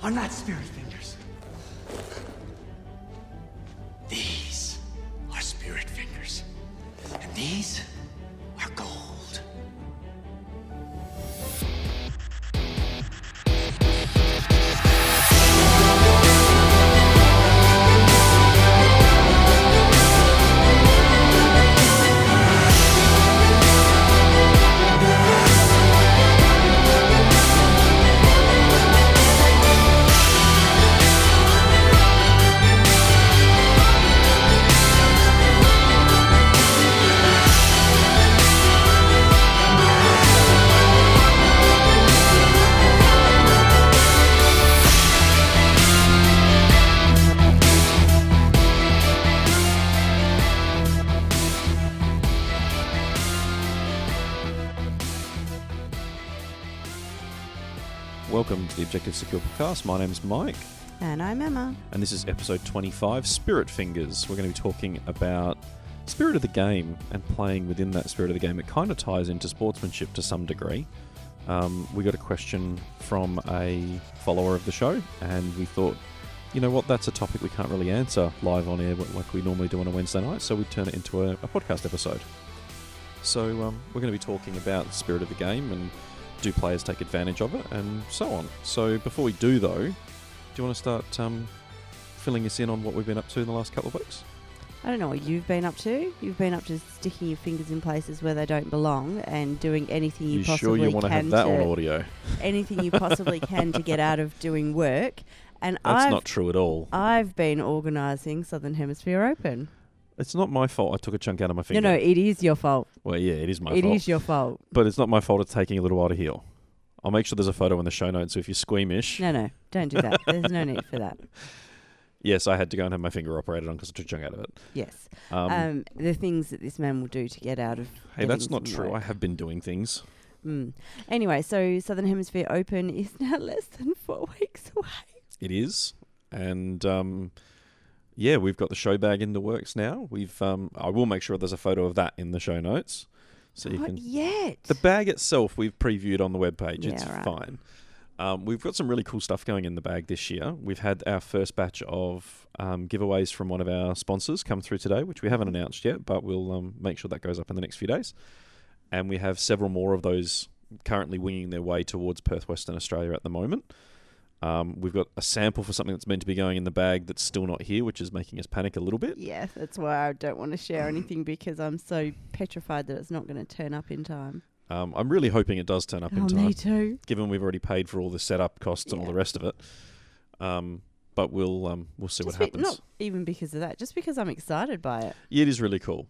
are not spirit fingers. These are spirit fingers. And these are gold. Welcome to the Objective Secure Podcast. My name's Mike. And I'm Emma. And this is episode 25, Spirit Fingers. We're going to be talking about spirit of the game and playing within that spirit of the game. It kind of ties into sportsmanship to some degree. We got a question from a follower of the show, and we thought, you know what, that's a topic we can't really answer live on air like we normally do on a Wednesday night, so we turn it into a podcast episode. So we're going to be talking about spirit of the game and do players take advantage of it, and so on. So before we do, though, do you want to start filling us in on what we've been up to in the last couple of weeks? I don't know what you've been up to. You've been up to sticking your fingers in places where they don't belong and doing anything you possibly sure you want to have that on audio? Anything you possibly can to get out of doing work. And That's not true at all. I've been organising Southern Hemisphere Open. It's not my fault I took a chunk out of my finger. No, it is your fault. Well, yeah, it is my fault. It is your fault. But it's not my fault it's taking a little while to heal. I'll make sure there's a photo in the show notes, so if you're squeamish... No, don't do that. There's no need for that. Yes, I had to go and have my finger operated on because I took a chunk out of it. Yes. The things that this man will do to get out of... Hey, that's not true. I have been doing things. Anyway, so Southern Hemisphere Open is now less than 4 weeks away. It is. And... yeah, we've got the show bag in the works now. I will make sure there's a photo of that in the show notes. So you can. Yet? The bag itself we've previewed on the webpage. Yeah, it's right. fine. We've got some really cool stuff going in the bag this year. We've had our first batch of giveaways from one of our sponsors come through today, which we haven't announced yet, but we'll make sure that goes up in the next few days. And we have several more of those currently winging their way towards Perth, Western Australia at the moment. We've got a sample for something that's meant to be going in the bag that's still not here, which is making us panic a little bit. Yeah, that's why I don't want to share anything because I'm so petrified that it's not going to turn up in time. I'm really hoping it does turn up in time. Me too. Given we've already paid for all the setup costs and all the rest of it. But we'll see what happens. Not even because of that, just because I'm excited by it. Yeah, it is really cool.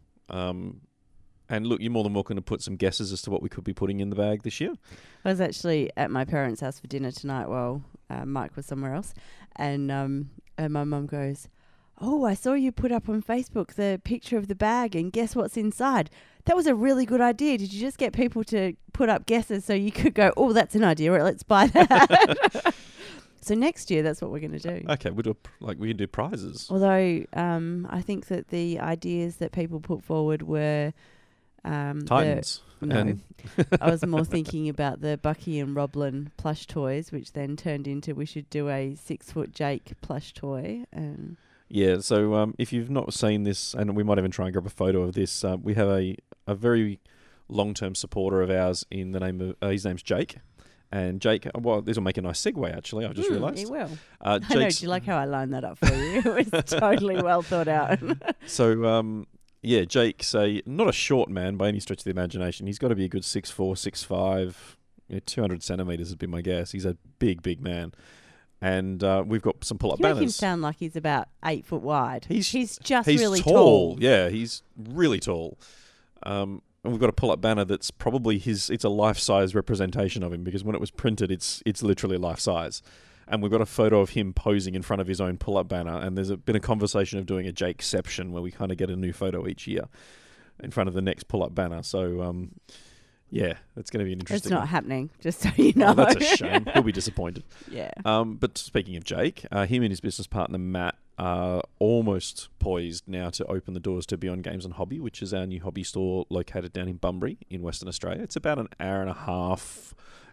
And look, you're more than welcome to put some guesses as to what we could be putting in the bag this year. I was actually at my parents' house for dinner tonight while Mike was somewhere else. And my mum goes, "Oh, I saw you put up on Facebook the picture of the bag and guess what's inside. That was a really good idea. Did you just get people to put up guesses so you could go, oh, that's an idea, right, let's buy that." So next year, that's what we're going to do. Okay, we can do prizes. Although I think that the ideas that people put forward were... Titans. No, I was more thinking about the Bucky and Roblin plush toys, which then turned into we should do a 6-foot Jake plush toy. Yeah, so if you've not seen this, and we might even try and grab a photo of this, we have a very long-term supporter of ours in the name of his name's Jake. And Jake, well, this will make a nice segue, actually. I just realised. He will. I know. Do you like how I lined that up for you? It was totally well thought out. So, yeah, Jake's not a short man by any stretch of the imagination. He's got to be a good 6'4", 6'5", 200 centimetres would be my guess. He's a big, big man. And we've got some pull-up banners. You make him sound like he's about 8 foot wide. He's really tall. Yeah, he's really tall. And we've got a pull-up banner that's probably it's a life-size representation of him because when it was printed, it's literally life-size. And we've got a photo of him posing in front of his own pull-up banner. And there's been a conversation of doing a Jakeception where we kind of get a new photo each year in front of the next pull-up banner. So, yeah, that's going to be an interesting... It's not happening, just so you know. Oh, that's a shame. He'll be disappointed. Yeah. But speaking of Jake, him and his business partner, Matt, are almost poised now to open the doors to Beyond Games and Hobby, which is our new hobby store located down in Bunbury in Western Australia. It's about an hour and a half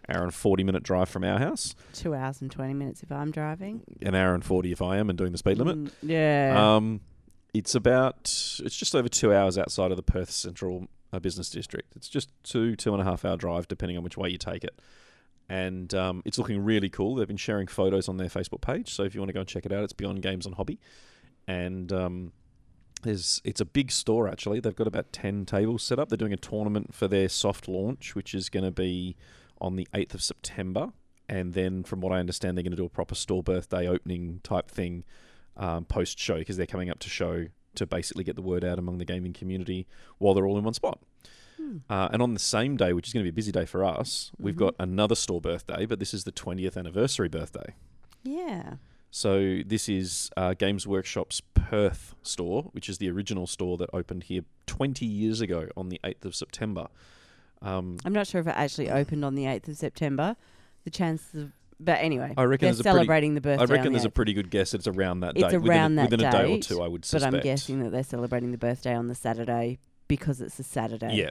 hour and 40-minute drive from our house. 2 hours and 20 minutes if I'm driving. An hour and 40 if I am and doing the speed limit. Yeah. It's just over 2 hours outside of the Perth Central Business District. It's just 2.5 hour drive, depending on which way you take it. And it's looking really cool. They've been sharing photos on their Facebook page, so if you want to go and check it out, it's Beyond Games and Hobby. And it's a big store, actually. They've got about 10 tables set up. They're doing a tournament for their soft launch, which is going to be on the 8th of September. And then, from what I understand, they're going to do a proper store birthday opening type thing post-show, because they're coming up to show to basically get the word out among the gaming community while they're all in one spot. And on the same day, which is going to be a busy day for us, we've got another store birthday, but this is the 20th anniversary birthday. Yeah. So this is Games Workshop's Perth store, which is the original store that opened here 20 years ago on the 8th of September. I'm not sure if it actually opened on the 8th of September. The chances of... But anyway, I reckon they're celebrating the birthday. I reckon there's a a pretty good guess it's around that date. It's around within that a day or date, two, I would suspect. But I'm guessing that they're celebrating the birthday on the Saturday because it's a Saturday. Yeah.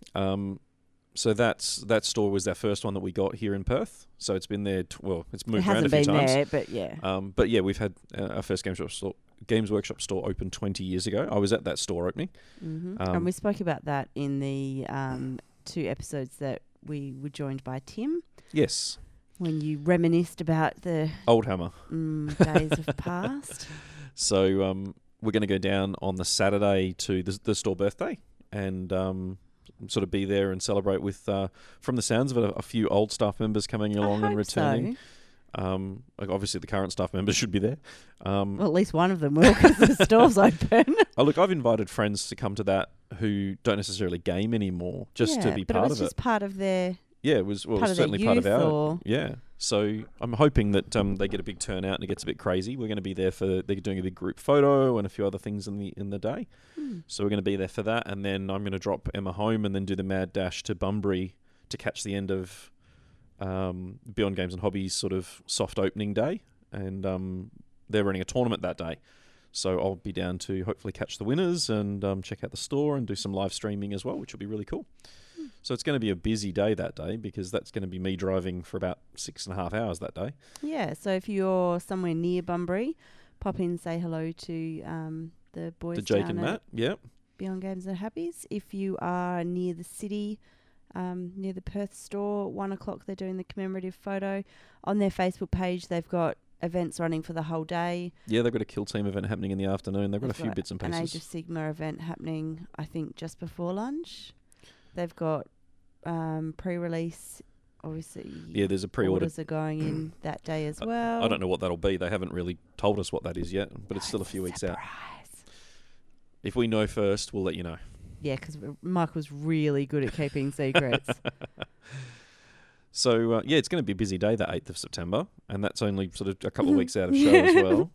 So that store was our first one that we got here in Perth. So it's been there. It's moved around a few times. It hasn't been there, but yeah. But yeah, we've had our first Games Workshop store open 20 years ago. I was at that store opening. And we spoke about that in the 2 episodes that we were joined by Tim. Yes. When you reminisced about the Old Hammer days of past. So we're going to go down on the Saturday to the store birthday and sort of be there and celebrate with, from the sounds of it, a few old staff members coming along and returning. So. Obviously, the current staff members should be there. Well, at least one of them will, because the store's open. Look, I've invited friends to come to that who don't necessarily game anymore, just to be part of it. But it was just part of their... Yeah, it was certainly part of our... Yeah. So I'm hoping that they get a big turnout and it gets a bit crazy. We're going to be there they're doing a big group photo and a few other things in the day. So we're going to be there for that. And then I'm going to drop Emma home and then do the mad dash to Bunbury to catch the end of Beyond Games and Hobbies sort of soft opening day. And they're running a tournament that day. So I'll be down to hopefully catch the winners and check out the store and do some live streaming as well, which will be really cool. So it's going to be a busy day that day, because that's going to be me driving for about 6.5 hours that day. Yeah, so if you're somewhere near Bunbury, pop in, say hello to the boys to Jake and Matt, yep. Beyond Games and Happies. If you are near the city, near the Perth store, 1 o'clock they're doing the commemorative photo. On their Facebook page, they've got events running for the whole day. Yeah, they've got a Kill Team event happening in the afternoon. They've got a few bits and pieces. An Age of Sigma event happening, I think, just before lunch. They've got pre-release, obviously. Yeah, there's a pre-order. Orders are going in that day as well. I don't know what that'll be. They haven't really told us what that is yet, but it's still a few weeks out. If we know first, we'll let you know. Yeah, because Mike was really good at keeping secrets. So, it's going to be a busy day, that 8th of September, and that's only sort of a couple of weeks out of show as well.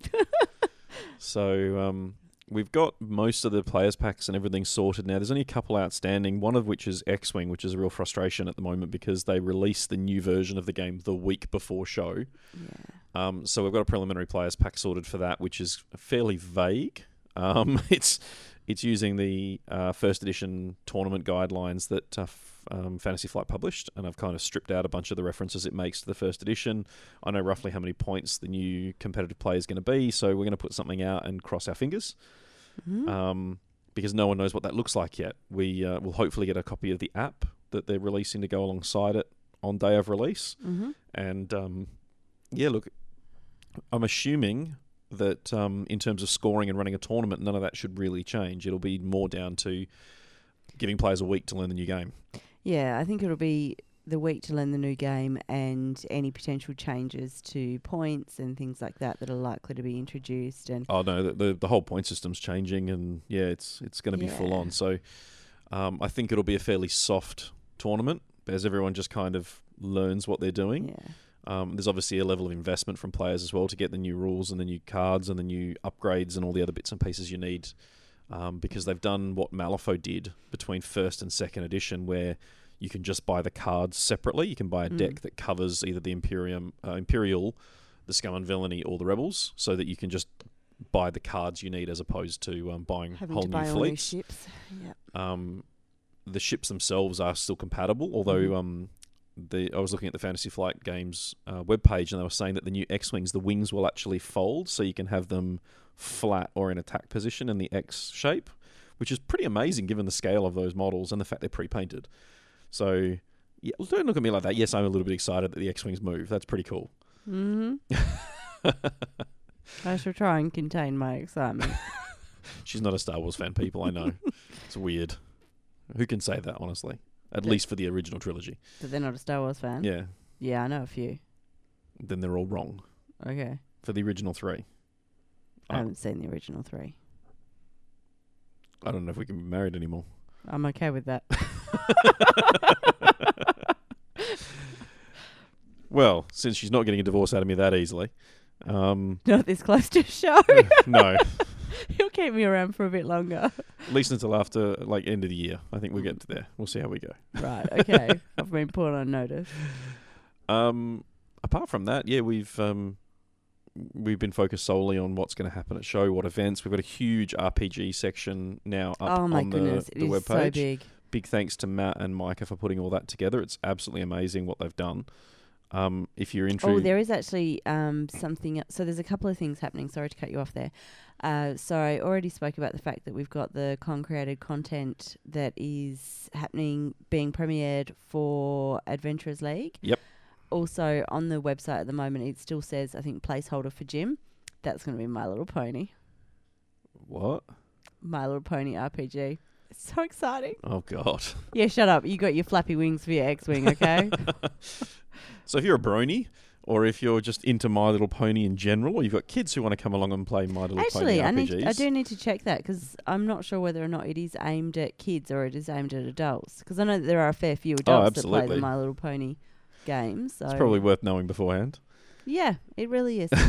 So, we've got most of the players packs and everything sorted now. There's only a couple outstanding, one of which is X-Wing, which is a real frustration at the moment because they released the new version of the game the week before show. Yeah. So we've got a preliminary players pack sorted for that, which is fairly vague. It's using the first edition tournament guidelines that Fantasy Flight published, and I've kind of stripped out a bunch of the references it makes to the first edition. I know roughly how many points the new competitive play is going to be, so we're going to put something out and cross our fingers. Because no one knows what that looks like yet. We will hopefully get a copy of the app that they're releasing to go alongside it on day of release. And look, I'm assuming that in terms of scoring and running a tournament, none of that should really change. It'll be more down to giving players a week to learn the new game. Yeah, I think it'll be the week to learn the new game and any potential changes to points and things like that that are likely to be introduced. And the whole point system's changing, and it's going to be full on. So I think it'll be a fairly soft tournament as everyone just kind of learns what they're doing. There's obviously a level of investment from players as well to get the new rules and the new cards and the new upgrades and all the other bits and pieces you need, because they've done what Malifaux did between first and second edition, where you can just buy the cards separately. You can buy a deck that covers either the Imperial, the Scum and Villainy, or the Rebels, so that you can just buy the cards you need as opposed to buying whole new fleets. Ships. The ships themselves are still compatible, although I was looking at the Fantasy Flight Games webpage, and they were saying that the new X-Wings, the wings will actually fold, so you can have them flat or in attack position in the X shape, which is pretty amazing given the scale of those models and the fact they're pre-painted. So, yeah, don't look at me like that. Yes, I'm a little bit excited that the X-Wings move. That's pretty cool. Mm-hmm. I shall try and contain my excitement. She's not a Star Wars fan, people, I know. It's weird. Who can say that, honestly? At least for the original trilogy. But they're not a Star Wars fan? Yeah. Yeah, I know a few. Then they're all wrong. Okay. For the original 3. I haven't seen the original 3. I don't know if we can be married anymore. I'm okay with that. Well, since she's not getting a divorce out of me that easily. Not this close to a show. No. You'll keep me around for a bit longer. At least until after, end of the year. I think we'll get to there. We'll see how we go. Right, okay. I've been put on notice. Apart from that, yeah, we've been focused solely on what's going to happen at show, what events. We've got a huge RPG section now up on the webpage. So big. Big thanks to Matt and Micah for putting all that together. It's absolutely amazing what they've done. If you're interested... Oh, there is actually something... So there's a couple of things happening. Sorry to cut you off there. So I already spoke about the fact that we've got the con-created content that is happening, being premiered for Adventurers League. Yep. Also, on the website at the moment, it still says, I think, placeholder for Jim. That's going to be My Little Pony. What? My Little Pony RPG. It's so exciting. Oh, God. Yeah, shut up. You got your flappy wings for your X-Wing, okay? So if you're a brony, or if you're just into My Little Pony in general, or you've got kids who want to come along and play My Little Pony RPGs... I do need to check that, because I'm not sure whether or not it is aimed at kids or it is aimed at adults. Because I know that there are a fair few adults that play the My Little Pony games. So. It's probably worth knowing beforehand. Yeah, it really is.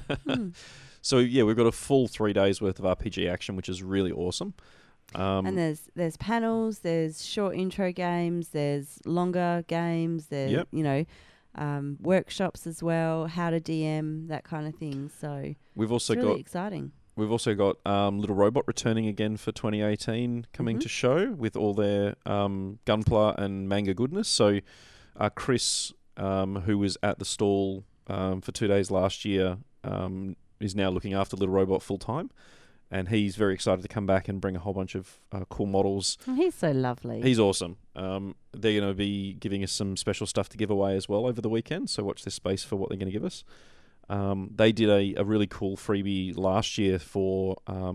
So, yeah, we've got a full 3 days worth of RPG action, which is really awesome. And there's panels, there's short intro games, there's longer games, there's, workshops as well, how to DM, that kind of thing. So we've also it's really exciting. We've also got Little Robot returning again for 2018 coming to show with all their Gunpla and manga goodness. So Chris, who was at the stall for 2 days last year, is now looking after Little Robot full time. And he's very excited to come back and bring a whole bunch of cool models. He's so lovely. He's awesome. They're going to be giving us some special stuff to give away as well over the weekend, so watch this space for what they're going to give us. They did a really cool freebie last year for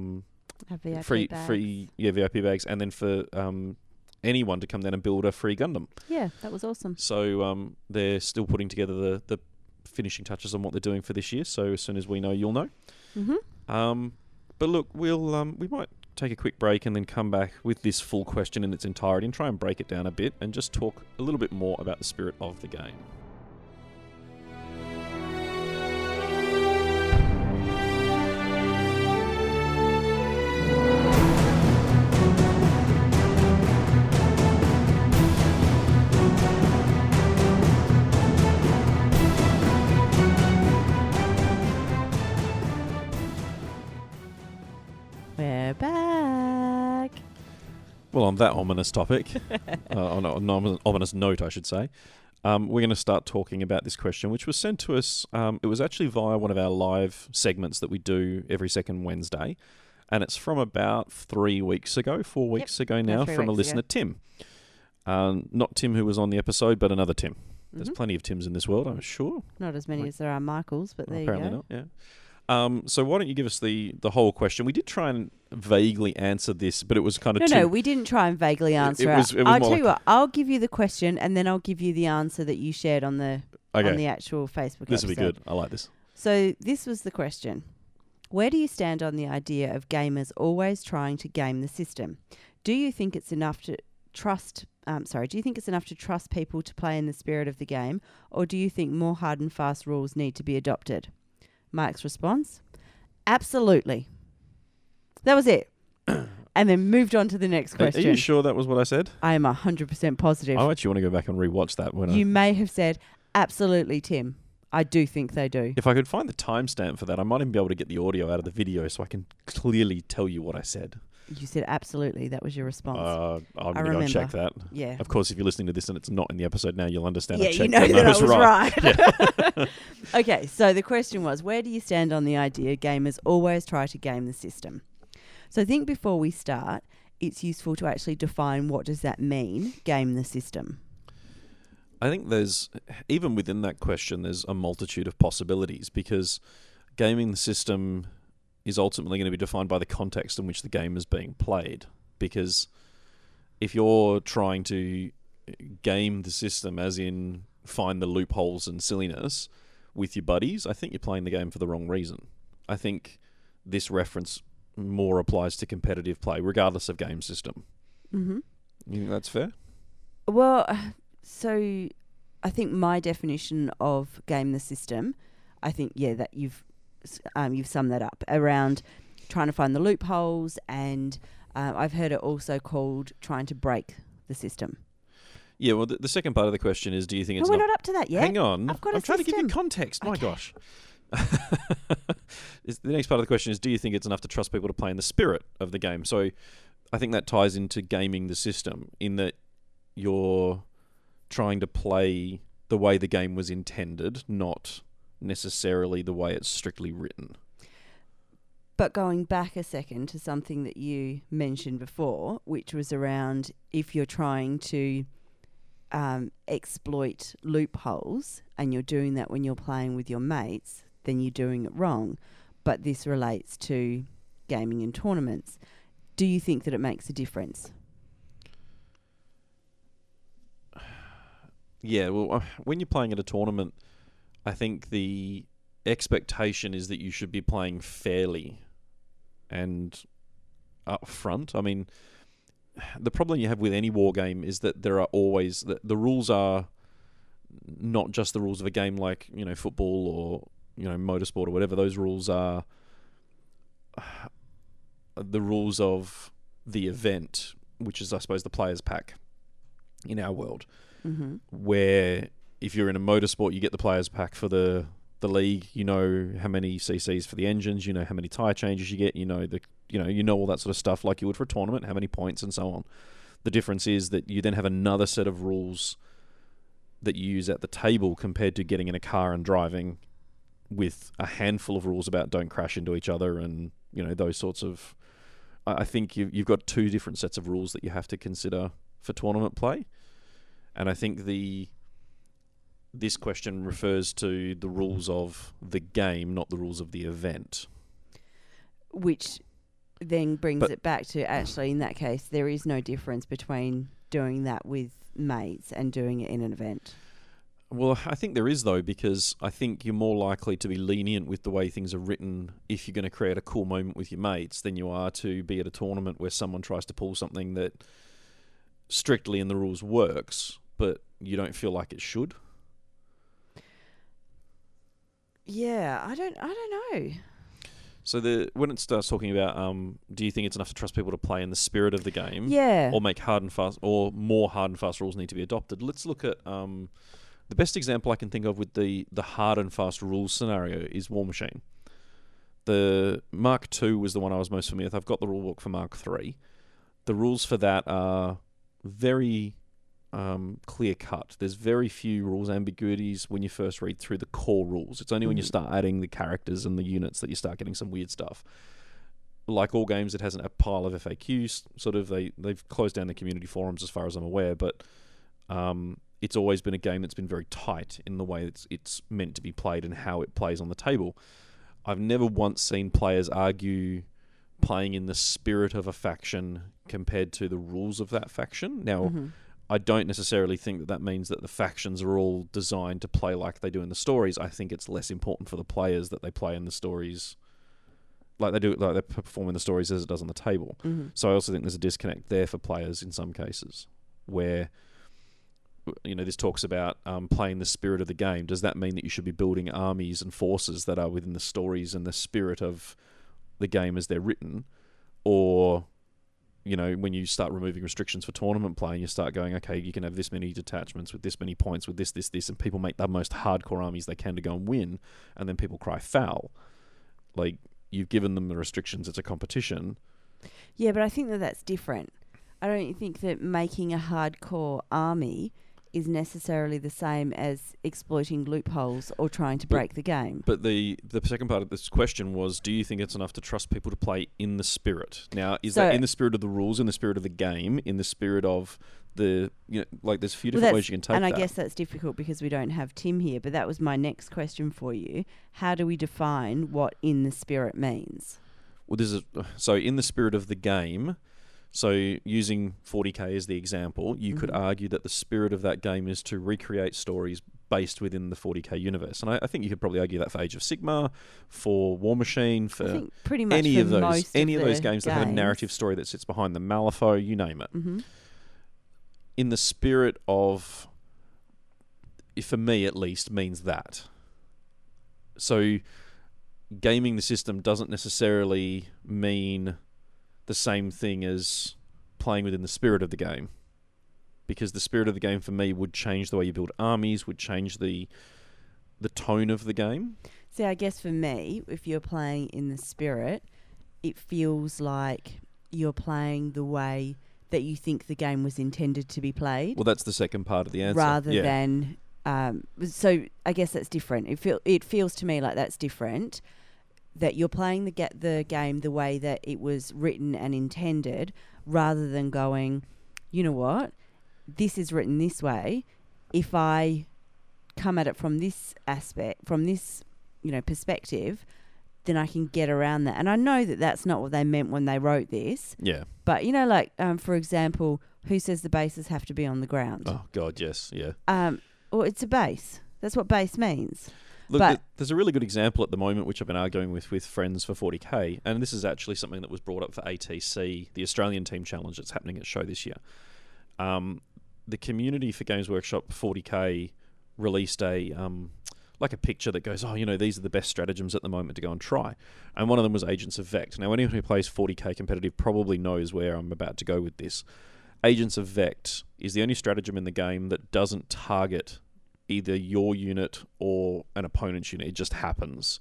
VIP VIP bags, and then for anyone to come down and build a free Gundam. Yeah, that was awesome. So they're still putting together the finishing touches on what they're doing for this year, so as soon as we know, you'll know. Mm-hmm. But look, we might take a quick break and then come back with this full question in its entirety and try and break it down a bit and just talk a little bit more about the spirit of the game. We're back. Well, on that ominous topic, on an ominous note, I should say, we're going to start talking about this question, which was sent to us. It was actually via one of our live segments that we do every second Wednesday, and it's from about 4 weeks ago now, from a listener, Tim. Not Tim who was on the episode, but another Tim. There's plenty of Tims in this world, I'm sure. Not as many as there are Michaels, but there you go. Apparently not, yeah. So why don't you give us the whole question? We did try and vaguely answer this, but it was kind of... No, we didn't try and vaguely answer it. I'll tell you what, I'll give you the question and then I'll give you the answer that you shared on the actual Facebook episode. This will be good. I like this. So this was the question. Where do you stand on the idea of gamers always trying to game the system? Do you think it's enough to trust people to play in the spirit of the game, or do you think more hard and fast rules need to be adopted? Mike's response, absolutely. That was it. And then moved on to the next question. Are you sure that was what I said? I am 100% positive. I actually want to go back and rewatch that. You may have said, absolutely, Tim. I do think they do. If I could find the timestamp for that, I might even be able to get the audio out of the video so I can clearly tell you what I said. You said absolutely. That was your response. I'm going to check that. Yeah. Of course, if you're listening to this and it's not in the episode now, you'll understand. Yeah, I checked you know and that I was right. right. Okay, so the question was, where do you stand on the idea gamers always try to game the system? So I think before we start, it's useful to actually define what does that mean, game the system. I think even within that question, there's a multitude of possibilities, because gaming the system is ultimately going to be defined by the context in which the game is being played. Because if you're trying to game the system, as in find the loopholes and silliness with your buddies, I think you're playing the game for the wrong reason. I think this reference more applies to competitive play, regardless of game system. Mm-hmm. You think that's fair? Well, so I think my definition of game the system, I think, that you've summed that up around trying to find the loopholes, and I've heard it also called trying to break the system. Yeah, well, the second part of the question is, do you think it's we're not up to that yet. Hang on. I'm trying to give you context. My gosh. The next part of the question is, do you think it's enough to trust people to play in the spirit of the game? So I think that ties into gaming the system, in that you're trying to play the way the game was intended, not necessarily the way it's strictly written. But going back a second to something that you mentioned before, which was around if you're trying to exploit loopholes and you're doing that when you're playing with your mates, then you're doing it wrong. But this relates to gaming in tournaments. Do you think that it makes a difference? Yeah, well, when you're playing at a tournament, I think the expectation is that you should be playing fairly and up front. I mean, the problem you have with any war game is that there are always... The rules are not just the rules of a game like, football or, motorsport or whatever. Those rules are the rules of the event, which is, I suppose, the players' pack in our world. Mm-hmm. Where if you're in a motorsport, you get the players' pack for the league. You know how many CCs for the engines. You know how many tyre changes you get. You know all that sort of stuff, like you would for a tournament. How many points and so on. The difference is that you then have another set of rules that you use at the table, compared to getting in a car and driving with a handful of rules about don't crash into each other and those sorts of. I think you've got two different sets of rules that you have to consider for tournament play. And I think this question refers to the rules of the game, not the rules of the event. Which then brings it back to, actually, in that case, there is no difference between doing that with mates and doing it in an event. Well, I think there is, though, because I think you're more likely to be lenient with the way things are written if you're going to create a cool moment with your mates than you are to be at a tournament where someone tries to pull something that strictly in the rules works, but you don't feel like it should. Yeah, I don't know. So when it starts talking about, do you think it's enough to trust people to play in the spirit of the game? Yeah. Or make hard and fast, or more hard and fast rules need to be adopted? Let's look at the best example I can think of with the hard and fast rules scenario is War Machine. The Mark II was the one I was most familiar with. I've got the rulebook for Mark III. The rules for that are very clear-cut. There's very few rules ambiguities when you first read through the core rules. It's only when you start adding the characters and the units that you start getting some weird stuff. Like all games, it has a pile of FAQs. They've closed down the community forums as far as I'm aware, but it's always been a game that's been very tight in the way it's meant to be played and how it plays on the table. I've never once seen players argue playing in the spirit of a faction compared to the rules of that faction. Now, I don't necessarily think that means that the factions are all designed to play like they do in the stories. I think it's less important for the players that they play in the stories like they perform in the stories as it does on the table. So I also think there's a disconnect there for players in some cases where this talks about playing the spirit of the game. Does that mean that you should be building armies and forces that are within the stories and the spirit of the game as they're written? Or, when you start removing restrictions for tournament play and you start going, okay, you can have this many detachments with this many points with this, and people make the most hardcore armies they can to go and win, and then people cry foul. Like, you've given them the restrictions, it's a competition. Yeah, but I think that that's different. I don't think that making a hardcore army is necessarily the same as exploiting loopholes or trying to break the game. But the second part of this question was, do you think it's enough to trust people to play in the spirit? Now, is that in the spirit of the rules, in the spirit of the game, in the spirit of the, like there's a few different ways you can take that. And I guess that's difficult because we don't have Tim here, but that was my next question for you. How do we define what in the spirit means? Well, so in the spirit of the game, so using 40K as the example, you could argue that the spirit of that game is to recreate stories based within the 40K universe. And I think you could probably argue that for Age of Sigmar, for War Machine, for I think pretty much any for of those most any of of those the games that have a narrative story that sits behind them, Malifaux, you name it. Mm-hmm. In the spirit of, for me at least, means that. So gaming the system doesn't necessarily mean the same thing as playing within the spirit of the game, because the spirit of the game for me would change the way you build armies, would change the tone of the game. See, I guess for me, if you're playing in the spirit, it feels like you're playing the way that you think the game was intended to be played. Well, that's the second part of the answer. Rather than, so I guess that's different. It feels to me like that's different. That you're playing the game the way that it was written and intended, rather than going, you know what, this is written this way. If I come at it from this aspect, from this, perspective, then I can get around that. And I know that that's not what they meant when they wrote this. Yeah. But, for example, who says the bases have to be on the ground? Oh, God, yes, yeah. Well, it's a base. That's what base means. Look, there's a really good example at the moment, which I've been arguing with friends for 40K, and this is actually something that was brought up for ATC, the Australian Team Challenge that's happening at show this year. The community for Games Workshop 40K released a picture that goes, these are the best stratagems at the moment to go and try. And one of them was Agents of Vect. Now, anyone who plays 40K competitive probably knows where I'm about to go with this. Agents of Vect is the only stratagem in the game that doesn't target either your unit or an opponent's unit. It just happens.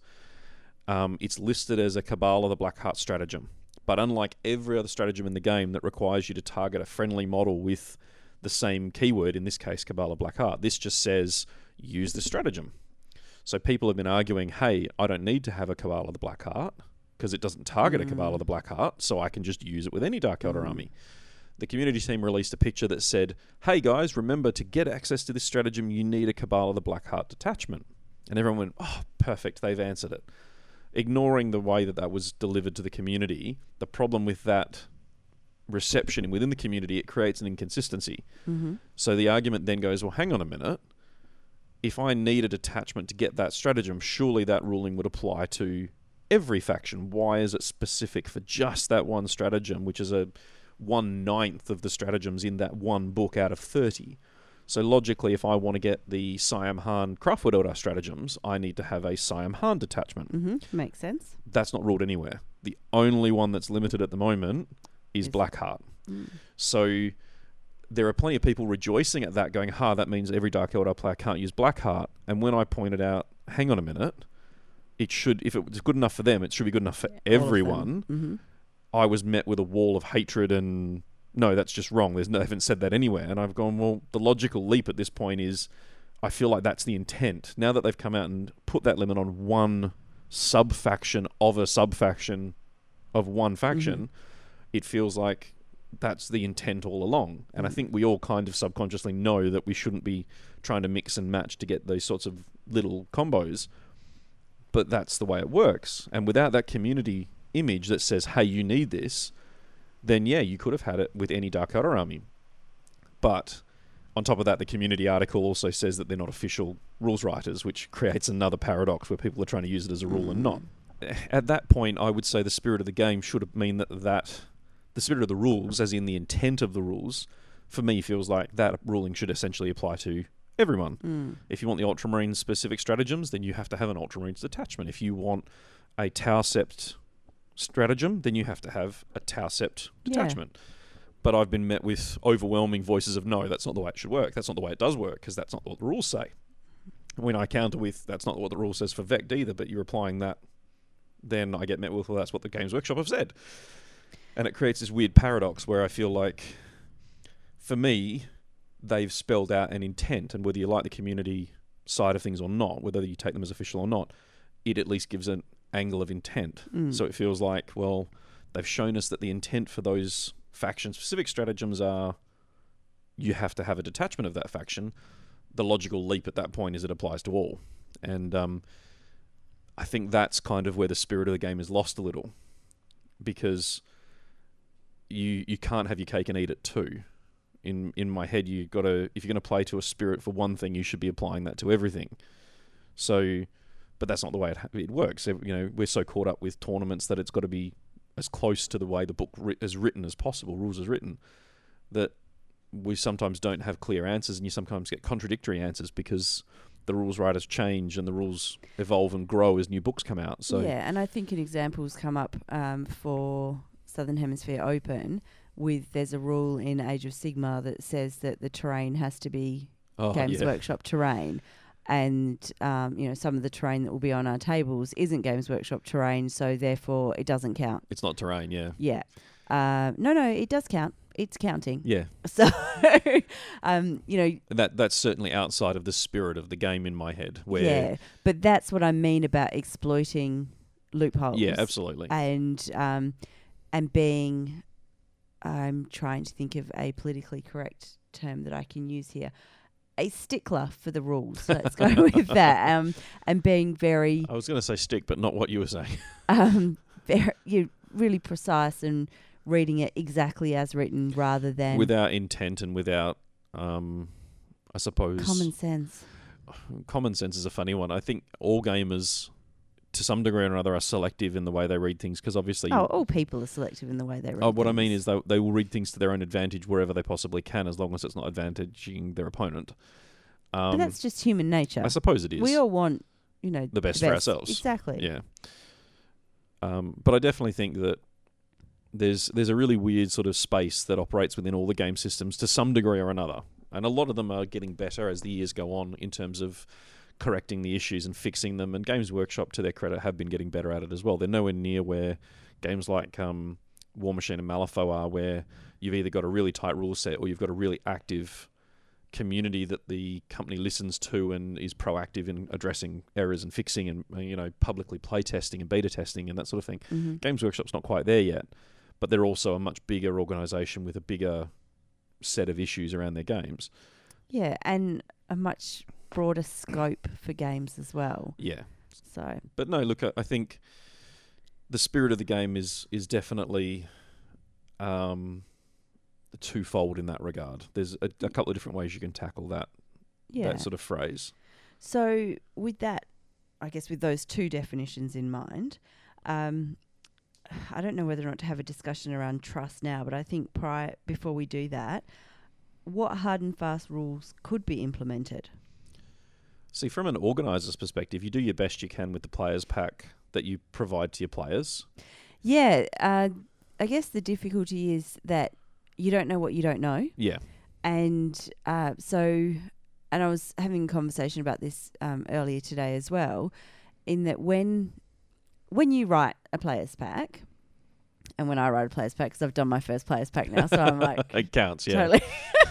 It's listed as a Cabal of the Blackheart stratagem. But unlike every other stratagem in the game that requires you to target a friendly model with the same keyword, in this case, Cabal of Blackheart, this just says, use the stratagem. So people have been arguing, hey, I don't need to have a Cabal of the Blackheart because it doesn't target a Cabal of the Blackheart, so I can just use it with any Dark Eldar army. The community team released a picture that said, hey guys, remember to get access to this stratagem, you need a Cabal of the Blackheart detachment. And everyone went, oh, perfect, they've answered it. Ignoring the way that was delivered to the community, the problem with that reception within the community, it creates an inconsistency. Mm-hmm. So the argument then goes, well, hang on a minute. If I need a detachment to get that stratagem, surely that ruling would apply to every faction. Why is it specific for just that one stratagem, which is a 1/9 of the stratagems in that one book out of 30? So logically, if I want to get the Siam Han Craftwood Eldar stratagems, I need to have a Siam Han detachment. Mm-hmm. Makes sense. That's not ruled anywhere. The only one that's limited at the moment is Blackheart. So there are plenty of people rejoicing at that, going, that means every Dark Eldar player can't use Blackheart. And when I pointed out, hang on a minute, it should, if it was good enough for them, it should be good enough for everyone. Mm-hmm. I was met with a wall of hatred and, no, that's just wrong. They haven't said that anywhere. And I've gone, well, the logical leap at this point is, I feel like that's the intent. Now that they've come out and put that limit on one sub-faction of a sub-faction of one faction, it feels like that's the intent all along. And I think we all kind of subconsciously know that we shouldn't be trying to mix and match to get those sorts of little combos. But that's the way it works. And without that community image that says, hey, you need this, then yeah, you could have had it with any Dark Eldar army. But on top of that, the community article also says that they're not official rules writers, which creates another paradox where people are trying to use it as a rule and not. At that point, I would say the spirit of the game should mean that the spirit of the rules, as in the intent of the rules, for me feels like that ruling should essentially apply to everyone. If you want the Ultramarine specific stratagems, then you have to have an Ultramarines detachment. If you want a Tau Sept stratagem, then you have to have a Tau Sept detachment. But I've been met with overwhelming voices of, no, that's not the way it should work. That's not the way it does work, because that's not what the rules say. When I counter with, that's not what the rule says for Vect either, but you're applying that, then I get met with, well, that's what the Games Workshop have said. And it creates this weird paradox where I feel like, for me, they've spelled out an intent, and whether you like the community side of things or not, whether you take them as official or not, it at least gives an angle of intent. So it feels like, well, they've shown us that the intent for those faction-specific stratagems are you have to have a detachment of that faction. The logical leap at that point is it applies to all. And I think that's kind of where the spirit of the game is lost a little, because you can't have your cake and eat it too. In my head, if you're going to play to a spirit for one thing, you should be applying that to everything. So, but that's not the way it works. We're so caught up with tournaments that it's got to be as close to the way the book is written as possible, rules is written, that we sometimes don't have clear answers, and you sometimes get contradictory answers because the rules writers change and the rules evolve and grow as new books come out. So yeah, and I think an example's come up for Southern Hemisphere Open there's a rule in Age of Sigmar that says that the terrain has to be Games Workshop terrain. And, some of the terrain that will be on our tables isn't Games Workshop terrain, so therefore it doesn't count. It's not terrain, yeah. Yeah. No, it does count. It's counting. Yeah. So, That's certainly outside of the spirit of the game in my head. Yeah, but that's what I mean about exploiting loopholes. Yeah, absolutely. And being, I'm trying to think of a politically correct term that I can use here, a stickler for the rules. Let's go with that. And being very... I was going to say stick, but not what you were saying. You're really precise and reading it exactly as written rather than... Without intent and without, I suppose... Common sense. Common sense is a funny one. I think all gamers, to some degree or another, are selective in the way they read things, because obviously... all people are selective in the way they read things. What I mean is they will read things to their own advantage wherever they possibly can, as long as it's not advantaging their opponent. But that's just human nature. I suppose it is. We all want, the best for ourselves. Exactly. Yeah. But I definitely think that there's a really weird sort of space that operates within all the game systems to some degree or another. And a lot of them are getting better as the years go on in terms of correcting the issues and fixing them. And Games Workshop, to their credit, have been getting better at it as well. They're nowhere near where games like War Machine and Malifaux are, where you've either got a really tight rule set or you've got a really active community that the company listens to and is proactive in addressing errors and fixing and publicly play testing and beta testing and that sort of thing. Mm-hmm. Games Workshop's not quite there yet, but they're also a much bigger organisation with a bigger set of issues around their games. Yeah, and a much broader scope for games as well. Yeah. So, but no, look, I think the spirit of the game is definitely twofold in that regard. There's a couple of different ways you can tackle that sort of phrase. So with that, I guess with those two definitions in mind, I don't know whether or not to have a discussion around trust now, but I think before we do that, what hard and fast rules could be implemented? See, from an organiser's perspective, you do your best you can with the players pack that you provide to your players. Yeah, I guess the difficulty is that you don't know what you don't know. Yeah. And and I was having a conversation about this earlier today as well, in that when you write a players pack, and when I write a players pack, because I've done my first players pack now, so I'm like... It counts, yeah. Totally.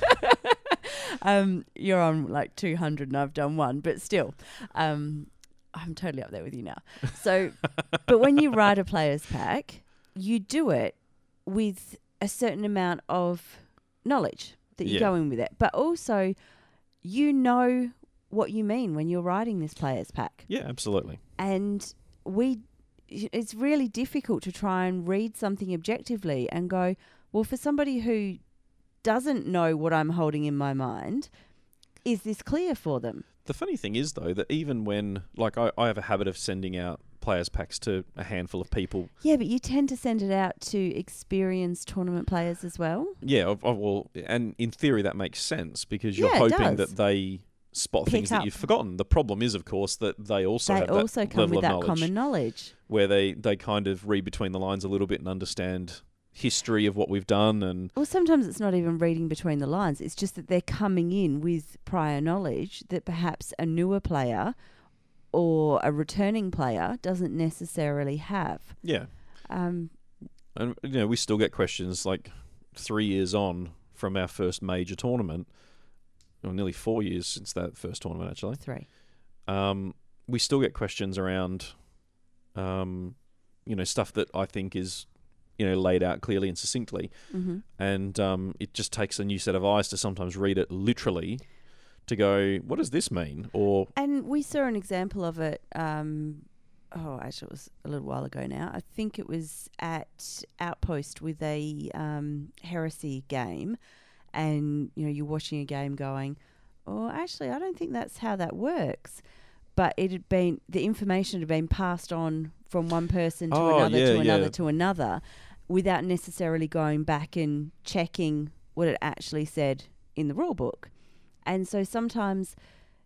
You're on like 200 and I've done one, but still, I'm totally up there with you now. So, but when you write a players pack, you do it with a certain amount of knowledge that you go in with it, but also you know what you mean when you're writing this players pack. Yeah, absolutely. And it's really difficult to try and read something objectively and go, well, for somebody who doesn't know what I'm holding in my mind, is this clear for them? The funny thing is, though, that even when, like, I have a habit of sending out players packs to a handful of people. Yeah, but you tend to send it out to experienced tournament players as well. Yeah, well, and in theory that makes sense because you're hoping that they spot things that you've forgotten. The problem is, of course, that they also have that come level with of that common knowledge. Where they kind of read between the lines a little bit and understand history of what we've done. And well, sometimes it's not even reading between the lines. It's just that they're coming in with prior knowledge that perhaps a newer player or a returning player doesn't necessarily have. Yeah. And we still get questions like 3 years on from our first major tournament, or nearly 4 years since that first tournament, actually. 3. We still get questions around, stuff that I think is, laid out clearly and succinctly. Mm-hmm. And it just takes a new set of eyes to sometimes read it literally to go, what does this mean? And we saw an example of it, actually it was a little while ago now. I think it was at Outpost with a heresy game. And, you're watching a game going, oh, actually, I don't think that's how that works. But the information had been passed on from one person to another to another without necessarily going back and checking what it actually said in the rule book. And so sometimes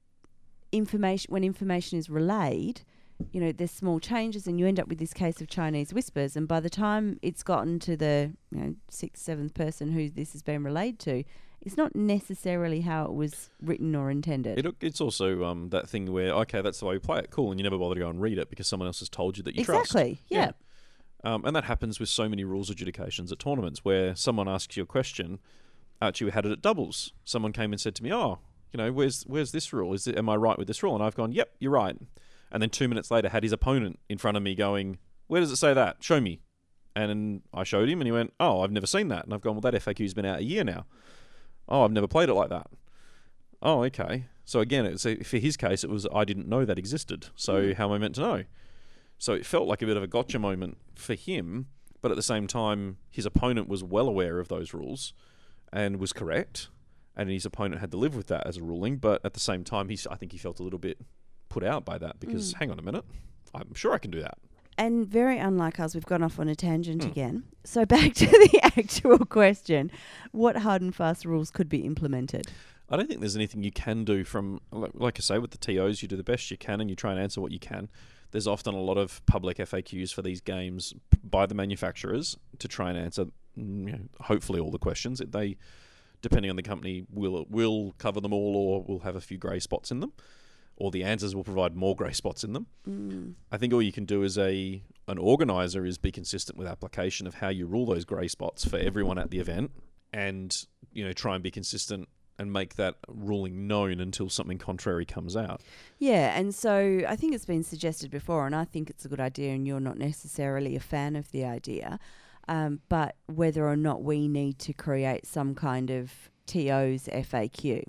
when information is relayed, there's small changes and you end up with this case of Chinese whispers. And by the time it's gotten to the 6th, 7th person who this has been relayed to, it's not necessarily how it was written or intended. It's also that thing where, okay, that's the way we play it, cool, and you never bother to go and read it because someone else has told you that you trust. Exactly, yeah. And that happens with so many rules adjudications at tournaments where someone asks you a question. Actually, we had it at doubles. Someone came and said to me, where's this rule? Am I right with this rule? And I've gone, yep, you're right. And then 2 minutes later had his opponent in front of me going, where does it say that? Show me. And I showed him and he went, oh, I've never seen that. And I've gone, well, that FAQ's been out a year now. Oh, I've never played it like that. Oh, okay. So again, for his case, it was I didn't know that existed. So how am I meant to know? So it felt like a bit of a gotcha moment for him, but at the same time, his opponent was well aware of those rules and was correct, and his opponent had to live with that as a ruling. But at the same time, I think he felt a little bit put out by that because, hang on a minute, I'm sure I can do that. And very unlike us, we've gone off on a tangent again. So back to the actual question, what hard and fast rules could be implemented? I don't think there's anything you can do from, like I say, with the TOs, you do the best you can and you try and answer what you can. There's often a lot of public FAQs for these games by the manufacturers to try and answer, hopefully all the questions. They, depending on the company, will cover them all or will have a few grey spots in them. Or the answers will provide more grey spots in them. I think all you can do as an organiser is be consistent with application of how you rule those grey spots for everyone at the event and, try and be consistent and make that ruling known until something contrary comes out. Yeah, and so I think it's been suggested before, and I think it's a good idea, and you're not necessarily a fan of the idea, but whether or not we need to create some kind of TO's FAQ.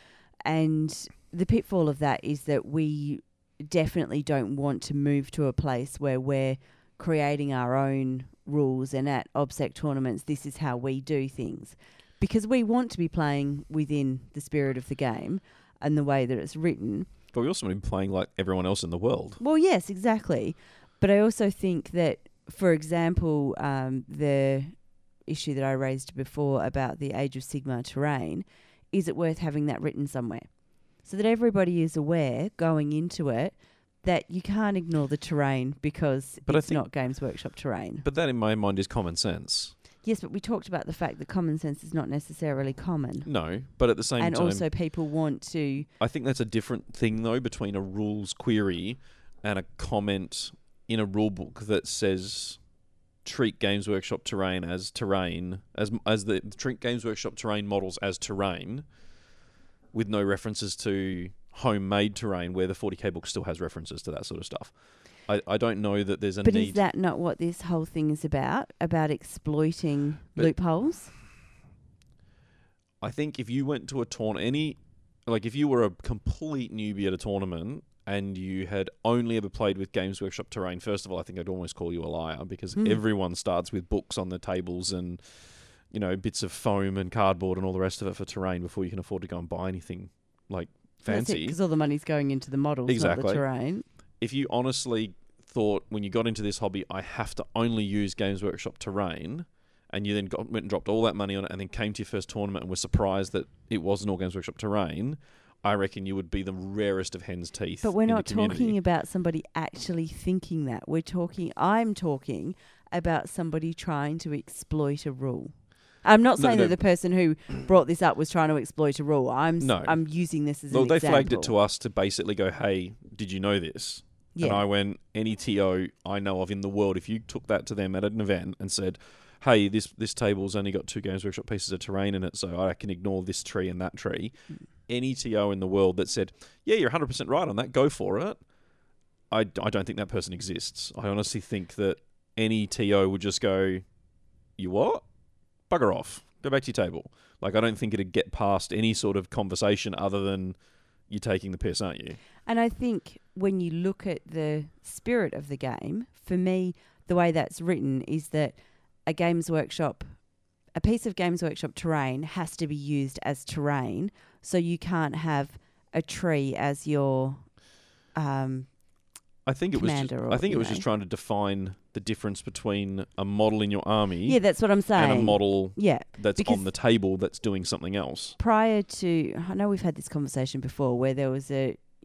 And the pitfall of that is that we definitely don't want to move to a place where we're creating our own rules and at OBSEC tournaments, this is how we do things. Because we want to be playing within the spirit of the game and the way that it's written. But we also want to be playing like everyone else in the world. Well, yes, exactly. But I also think that, for example, the issue that I raised before about the Age of Sigmar terrain, is it worth having that written somewhere? So that everybody is aware going into it that you can't ignore the terrain because it's not Games Workshop terrain. But that in my mind is common sense. Yes, but we talked about the fact that common sense is not necessarily common. No, but at the same time... And also people want to... I think that's a different thing, though, between a rules query and a comment in a rule book that says treat Games Workshop terrain as terrain, treat Games Workshop terrain models as terrain, with no references to homemade terrain, where the 40k book still has references to that sort of stuff. I don't know that there's a need... But is that not what this whole thing is about exploiting loopholes? I think if you went to a tournament, if you were a complete newbie at a tournament and you had only ever played with Games Workshop terrain, first of all, I think I'd almost call you a liar because everyone starts with books on the tables and, bits of foam and cardboard and all the rest of it for terrain before you can afford to go and buy anything fancy. Because all the money's going into the models, exactly. Not the terrain. If you honestly thought when you got into this hobby, I have to only use Games Workshop terrain, and you then went and dropped all that money on it and then came to your first tournament and were surprised that it wasn't all Games Workshop terrain, I reckon you would be the rarest of hen's teeth. But we're not talking about somebody actually thinking that. I'm talking about somebody trying to exploit a rule. I'm not saying that the person who brought this up was trying to exploit a rule. I'm using this as an example. They flagged it to us to basically go, hey, did you know this? Yeah. And I went, any TO I know of in the world, if you took that to them at an event and said, hey, this table's only got 2 Games Workshop pieces of terrain in it, so I can ignore this tree and that tree. Any TO in the world that said, yeah, you're 100% right on that, go for it, I don't think that person exists. I honestly think that any TO would just go, you what? Bugger off. Go back to your table. Like, I don't think it'd get past any sort of conversation other than you're taking the piss, aren't you? And I think when you look at the spirit of the game, for me, the way that's written is that a piece of Games Workshop terrain has to be used as terrain, so you can't have a tree as your I think it was just trying to define the difference between a model in your army Yeah, that's what I'm saying. and a model Yeah, that's because on the table that's doing something else. prior to, I know we've had this conversation before where there was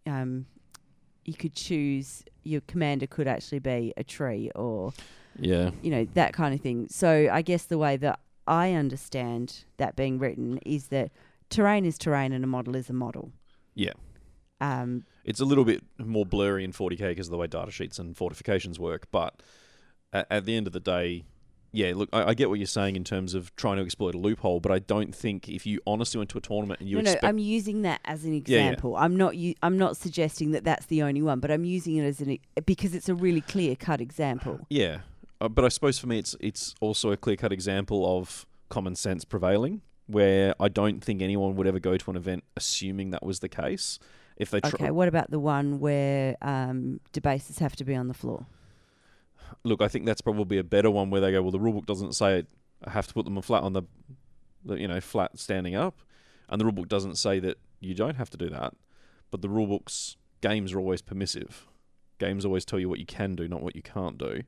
you could choose, your commander could actually be a tree or, Yeah. that kind of thing. So I guess the way that I understand that being written is that terrain is terrain and a model is a model. Yeah. Um, It's a little bit more blurry in 40k because of the way data sheets and fortifications work, but at the end of the day, yeah, look, I get what you're saying in terms of trying to exploit a loophole, but I don't think if you honestly went to a tournament and you expect... I'm using that as an Yeah. example. I'm not suggesting that that's the only one, but I'm using it as because it's a really clear-cut example. Yeah, but I suppose for me it's also a clear-cut example of common sense prevailing, where I don't think anyone would ever go to an event assuming that was the case. If they Okay, what about the one where debases have to be on the floor? Look, I think that's probably a better one where they go, well, the rulebook doesn't say I have to put them flat on the flat standing up, and the rulebook doesn't say that you don't have to do that. But the rulebook's games are always permissive. Games always tell you what you can do, not what you can't do.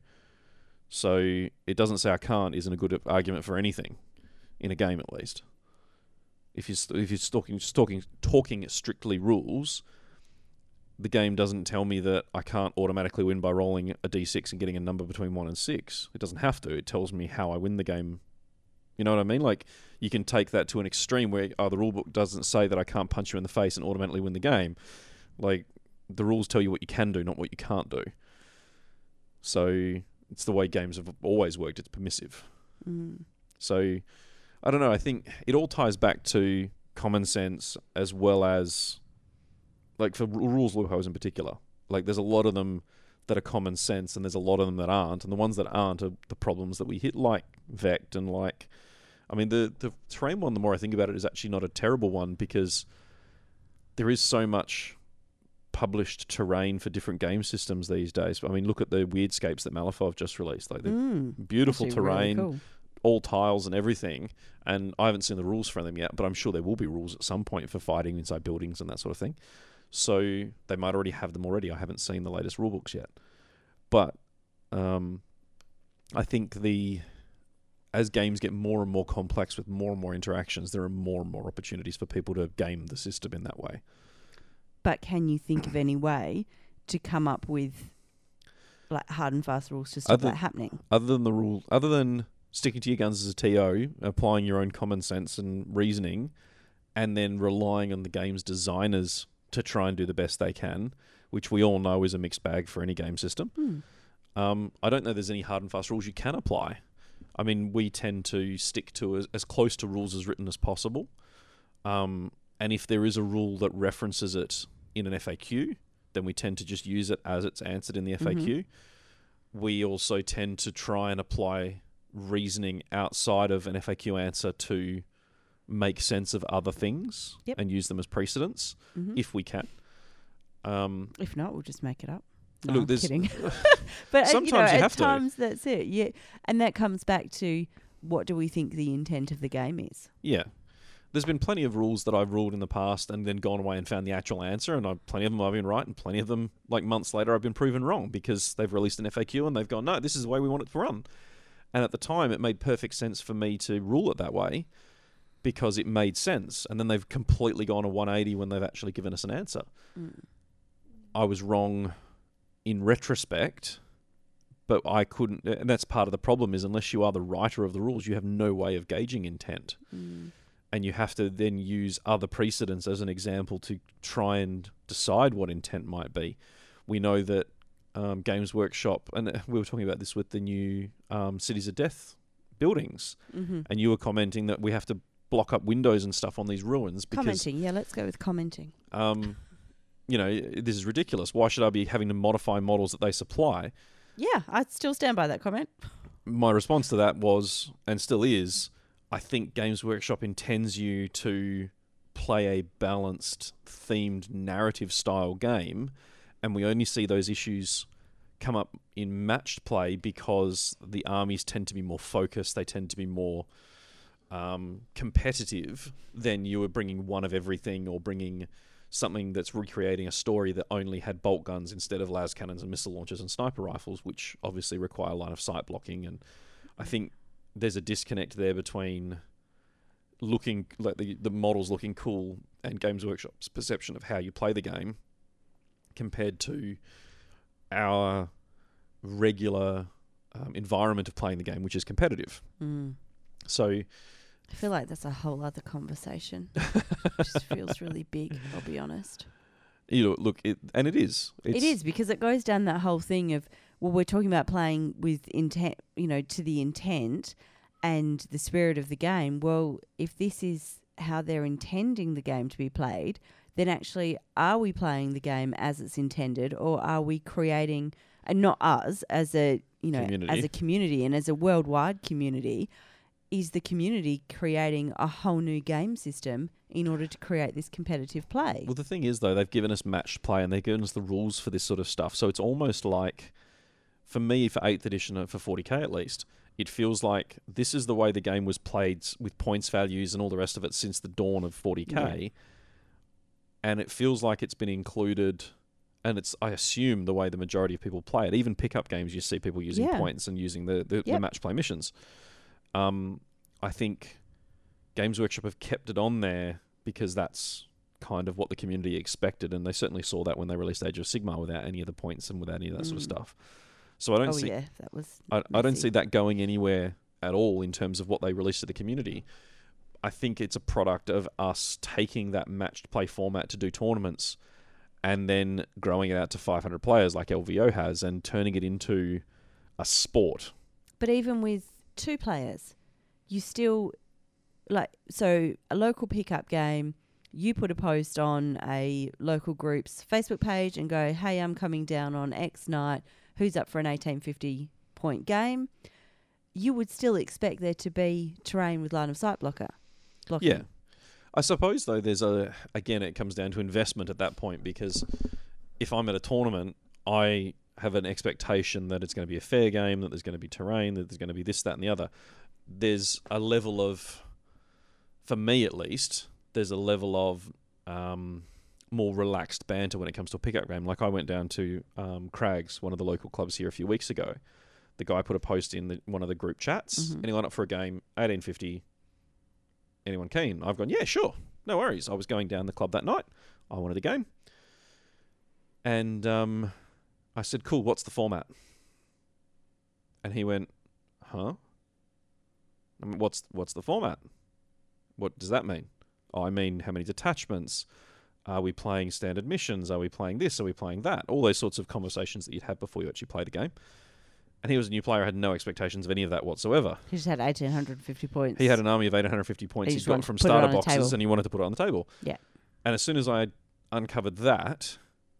So it doesn't say I can't isn't a good argument for anything in a game, at least. If you're talking strictly rules, the game doesn't tell me that I can't automatically win by rolling a d6 and getting a number between 1 and 6. It doesn't have to. It tells me how I win the game. You know what I mean? Like, you can take that to an extreme where the rulebook doesn't say that I can't punch you in the face and automatically win the game. Like, the rules tell you what you can do, not what you can't do. So it's the way games have always worked. It's permissive. So I don't know. I think it all ties back to common sense as well as, like, for rules loopholes in particular. Like, there's a lot of them that are common sense and there's a lot of them that aren't. And the ones that aren't are the problems that we hit, like Vect and like... I mean, the terrain one, the more I think about it, is actually not a terrible one because there is so much published terrain for different game systems these days. I mean, look at the Weirdscapes that Malifaux just released. Like, the beautiful Actually, terrain... really cool. all tiles and everything, and I haven't seen the rules for them yet, but I'm sure there will be rules at some point for fighting inside buildings and that sort of thing. So they might already have them already. I haven't seen the latest rulebooks yet. But I think as games get more and more complex with more and more interactions, there are more and more opportunities for people to game the system in that way. But can you think of any way to come up with like hard and fast rules to stop that happening? Other than sticking to your guns as a TO, applying your own common sense and reasoning, and then relying on the game's designers to try and do the best they can, which we all know is a mixed bag for any game system. I don't know there's any hard and fast rules you can apply. I mean, we tend to stick to as close to rules as written as possible. And if there is a rule that references it in an FAQ, then we tend to just use it as it's answered in the FAQ. We also tend to try and apply reasoning outside of an FAQ answer to make sense of other things and use them as precedents if we can. If not, we'll just make it up. No, Look, I'm there's kidding. But sometimes you have at to. times that's it. Yeah, and that comes back to what do we think the intent of the game is? Yeah. There's been plenty of rules that I've ruled in the past and then gone away and found the actual answer, and plenty of them I've been right, and plenty of them, like months later, I've been proven wrong because they've released an FAQ and they've gone, no, this is the way we want it to run. And at the time, it made perfect sense for me to rule it that way because it made sense. And then they've completely gone a 180 when they've actually given us an answer. I was wrong in retrospect, but I couldn't... And that's part of the problem is unless you are the writer of the rules, you have no way of gauging intent. And you have to then use other precedents as an example to try and decide what intent might be. We know that Games Workshop, and we were talking about this with the new Cities of Death buildings, Mm-hmm. and you were commenting that we have to block up windows and stuff on these ruins because Commenting. Yeah, let's go with commenting. this is ridiculous. Why should I be having to modify models that they supply? Yeah, I still stand by that comment. My response to that was, and still is, I think Games Workshop intends you to play a balanced, themed, narrative style game, and we only see those issues come up in matched play because the armies tend to be more focused, they tend to be more competitive than you were bringing one of everything or bringing something that's recreating a story that only had bolt guns instead of las cannons and missile launchers and sniper rifles, which obviously require line of sight blocking. And I think there's a disconnect there between looking like the models looking cool and Games Workshop's perception of how you play the game compared to our regular environment of playing the game, which is competitive. So I feel like that's a whole other conversation. It just feels really big, I'll be honest. Look, it is. It is, because it goes down that whole thing of, well, we're talking about playing with intent, to the intent and the spirit of the game. Well, if this is how they're intending the game to be played, then actually are we playing the game as it's intended, or are we creating, and not us as a, community. as a community and as a worldwide community, is the community creating a whole new game system in order to create this competitive play? Well, the thing is, though, they've given us matched play and they've given us the rules for this sort of stuff. So it's almost like, for me, for 8th edition, for 40k at least, it feels like this is the way the game was played with points values and all the rest of it since the dawn of 40k. Yeah. And it feels like it's been included, and it's, I assume, the way the majority of people play it. Even pickup games, you see people using points and using the match play missions. I think Games Workshop have kept it on there because that's kind of what the community expected, and they certainly saw that when they released Age of Sigmar without any of the points and without any of that sort of stuff. So I don't see. Yeah, that was. I don't see that going anywhere at all in terms of what they released to the community. I think it's a product of us taking that matched play format to do tournaments, and then growing it out to 500 players like LVO has, and turning it into a sport. But even with 2 players, you still, so a local pickup game, you put a post on a local group's Facebook page and go, hey, I'm coming down on X night, who's up for an 1850 point game? You would still expect there to be terrain with line of sight blocking. Yeah. I suppose, though, again, it comes down to investment at that point, because if I'm at a tournament, I have an expectation that it's going to be a fair game, that there's going to be terrain, that there's going to be this, that, and the other. There's a level of, for me at least, there's a level of more relaxed banter when it comes to a pickup game. Like I went down to Crags, one of the local clubs here a few weeks ago. The guy put a post in one of the group chats. Anyone up for a game, 1850, anyone keen? I've gone, yeah, sure, no worries. I was going down the club that night. I wanted a game. And I said, cool, what's the format? And he went, huh? I mean, what's the format? What does that mean? Oh, I mean, how many detachments? Are we playing standard missions? Are we playing this? Are we playing that? All those sorts of conversations that you'd have before you actually play the game. And he was a new player, had no expectations of any of that whatsoever. He just had 1,850 points. He had an army of 1,850 points he'd got from starter boxes, and he wanted to put it on the table. Yeah. And as soon as I uncovered that,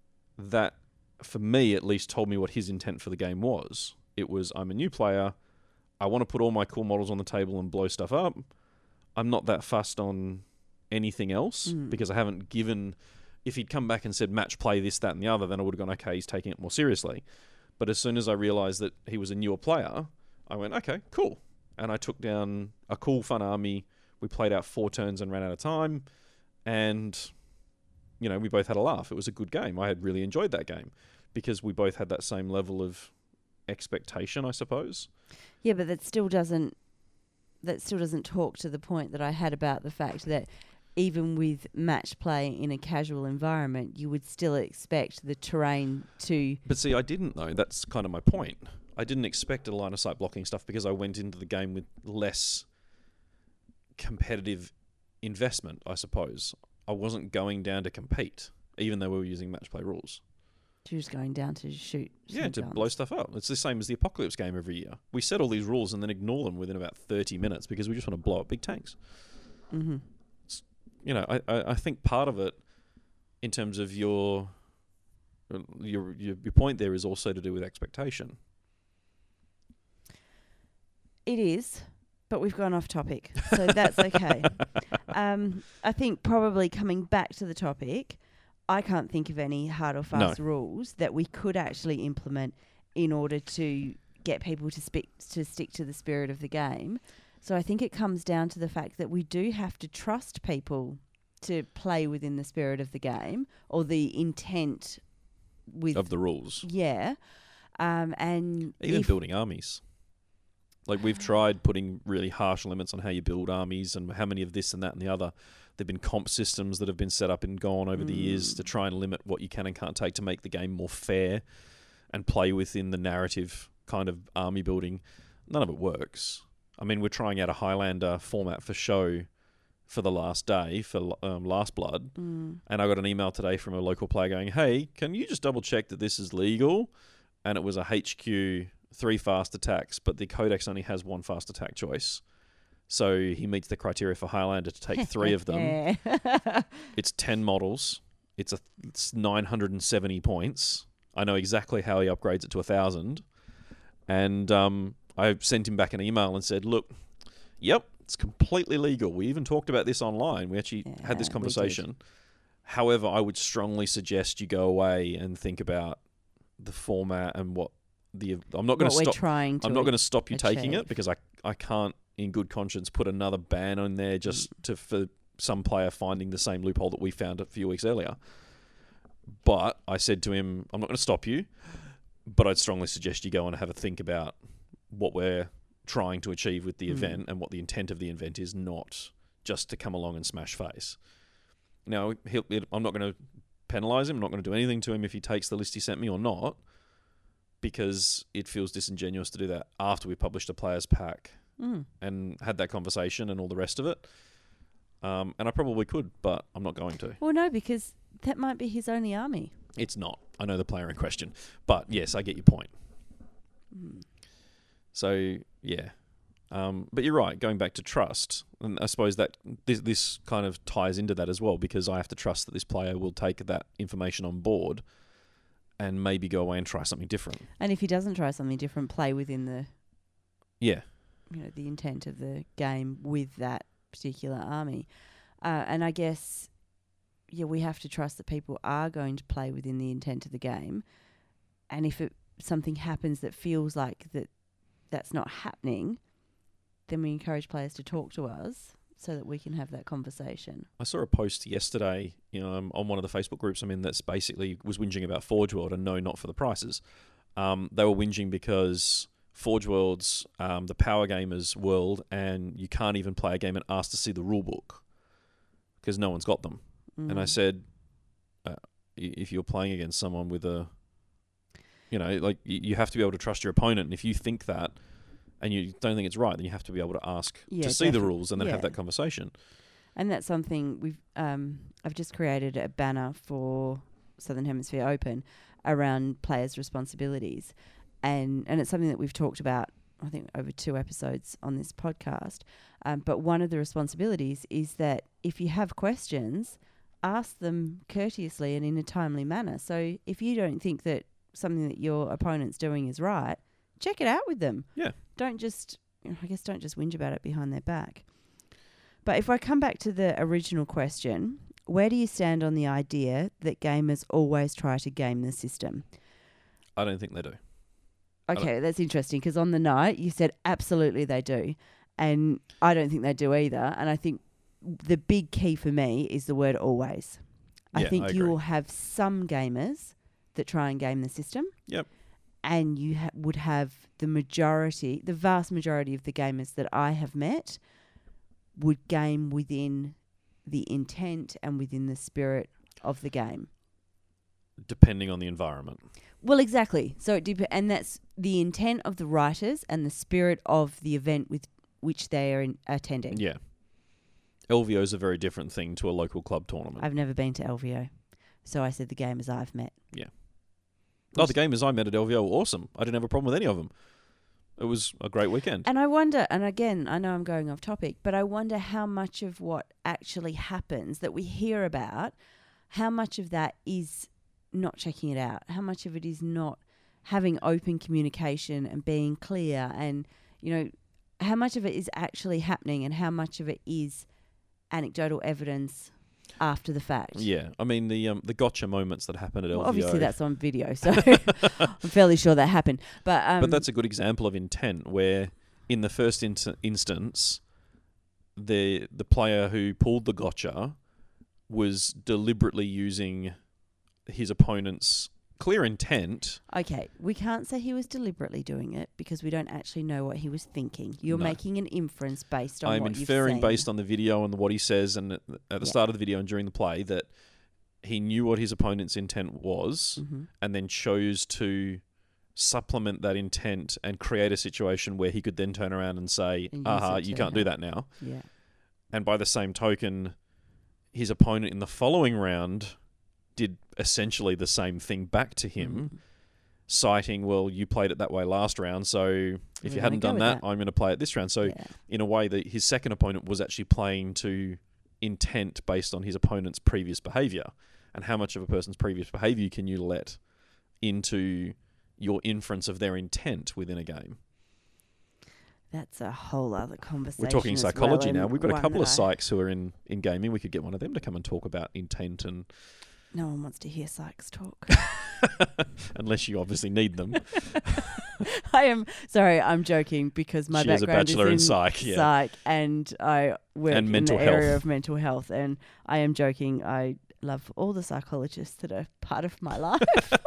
for me at least told me what his intent for the game was. It was, I'm a new player, I want to put all my cool models on the table and blow stuff up. I'm not that fussed on anything else because I haven't given... If he'd come back and said match play this, that and the other, then I would have gone, okay, he's taking it more seriously. But as soon as I realised that he was a newer player, I went, okay, cool. And I took down a cool, fun army. We played out 4 turns and ran out of time. And, we both had a laugh. It was a good game. I had really enjoyed that game because we both had that same level of expectation, I suppose. Yeah, but that still doesn't talk to the point that I had about the fact that even with match play in a casual environment, you would still expect the terrain to... But see, I didn't, though. That's kind of my point. I didn't expect a line of sight blocking stuff because I went into the game with less competitive investment, I suppose. I wasn't going down to compete, even though we were using match play rules. You're just going down to shoot. Yeah, some to guns. blow stuff up. It's the same as the Apocalypse game every year. We set all these rules and then ignore them within about 30 minutes because we just want to blow up big tanks. Mm-hmm. I think part of it, in terms of your point there, is also to do with expectation. It is, but we've gone off topic, so that's okay. I think probably coming back to the topic, I can't think of any hard or fast rules that we could actually implement in order to get people to stick to the spirit of the game. So I think it comes down to the fact that we do have to trust people to play within the spirit of the game or the intent of the rules. Yeah. And even building armies. Like, we've tried putting really harsh limits on how you build armies and how many of this and that and the other. There've been comp systems that have been set up and gone over the years to try and limit what you can and can't take to make the game more fair and play within the narrative kind of army building. None of it works. I mean, we're trying out a Highlander format for show for the last day, for Last Blood. And I got an email today from a local player going, hey, can you just double check that this is legal? And it was a HQ 3 fast attacks, but the codex only has 1 fast attack choice. So he meets the criteria for Highlander to take 3 of them. It's 10 models. It's 970 points. I know exactly how he upgrades it to 1,000. And I sent him back an email and said, look, yep, it's completely legal. We even talked about this online. We actually had this conversation. However, I would strongly suggest you go away and think about the format and what I'm not going to stop you taking it, because I can't in good conscience put another ban on there just for some player finding the same loophole that we found a few weeks earlier. But I said to him, I'm not going to stop you, but I'd strongly suggest you go and have a think about what we're trying to achieve with the event and what the intent of the event is, not just to come along and smash face. Now, I'm not going to penalise him. I'm not going to do anything to him if he takes the list he sent me or not, because it feels disingenuous to do that after we published a player's pack and had that conversation and all the rest of it. And I probably could, but I'm not going to. Well, no, because that might be his only army. It's not. I know the player in question. But yes, I get your point. So, yeah. But you're right, going back to trust, and I suppose that this kind of ties into that as well, because I have to trust that this player will take that information on board and maybe go away and try something different. And if he doesn't try something different, play within the the intent of the game with that particular army. And I guess, we have to trust that people are going to play within the intent of the game. And if something happens that feels like that's not happening, then we encourage players to talk to us so that we can have that conversation. I saw a post yesterday, on one of the Facebook groups I'm in, that's basically was whinging about Forge World, and no, not for the prices. They were whinging because Forge World's the Power Gamers world, and you can't even play a game and ask to see the rule book because no one's got them. And I said, if you're playing against someone with you have to be able to trust your opponent, and if you think that and you don't think it's right, then you have to be able to ask to see the rules and then have that conversation. And that's something I've just created a banner for Southern Hemisphere Open around players' responsibilities. And it's something that we've talked about, I think, over 2 episodes on this podcast. But one of the responsibilities is that if you have questions, ask them courteously and in a timely manner. So if you don't think that something that your opponent's doing is right, check it out with them. Yeah. Don't just whinge about it behind their back. But if I come back to the original question, where do you stand on the idea that gamers always try to game the system? I don't think they do. Okay, that's interesting, because on the night you said absolutely they do. And I don't think they do either. And I think the big key for me is the word always. I think you will have some gamers that try and game the system. Yep. And you would have the vast majority of the gamers that I have met would game within the intent and within the spirit of the game. Depending on the environment. Well, exactly. So and that's the intent of the writers and the spirit of the event with which they are attending. Yeah. LVO is a very different thing to a local club tournament. I've never been to LVO, so I said the gamers I've met. Yeah. Oh, the gamers I met at LVO were awesome. I didn't have a problem with any of them. It was a great weekend. And I wonder, and again, I know I'm going off topic, but I wonder how much of what actually happens that we hear about, how much of that is not checking it out, how much of it is not having open communication and being clear, and, you know, how much of it is actually happening and how much of it is anecdotal evidence after the fact. Yeah, I mean the gotcha moments that happened at LVO. Well, obviously, that's on video, so I'm fairly sure that happened. But that's a good example of intent, where in the first instance, the player who pulled the gotcha was deliberately using his opponent's clear intent. Okay, we can't say he was deliberately doing it because we don't actually know what he was thinking. You're No. making an inference based on I'm what you've inferring seen. based on the video and what he says, and at the start of the video and during the play, that he knew what his opponent's intent was, and then chose to supplement that intent and create a situation where he could then turn around and say, And use "Aha, it you to can't do that now." Yeah. And by the same token, his opponent in the following round did essentially the same thing back to him, citing, well, you played it that way last round, so if you hadn't done that, I'm going to play it this round. So in a way, that his second opponent was actually playing to intent based on his opponent's previous behaviour. And how much of a person's previous behaviour can you let into your inference of their intent within a game? That's a whole other conversation. We're talking as psychology well, now. We've got a one couple of that psychs who are in gaming. We could get one of them to come and talk about intent, and no one wants to hear psychs talk. unless you obviously need them. I'm joking because my She has a background bachelor is in psych, yeah. psych, and I work And in mental the area health. of mental health, and I am joking. I love all the psychologists that are part of my life.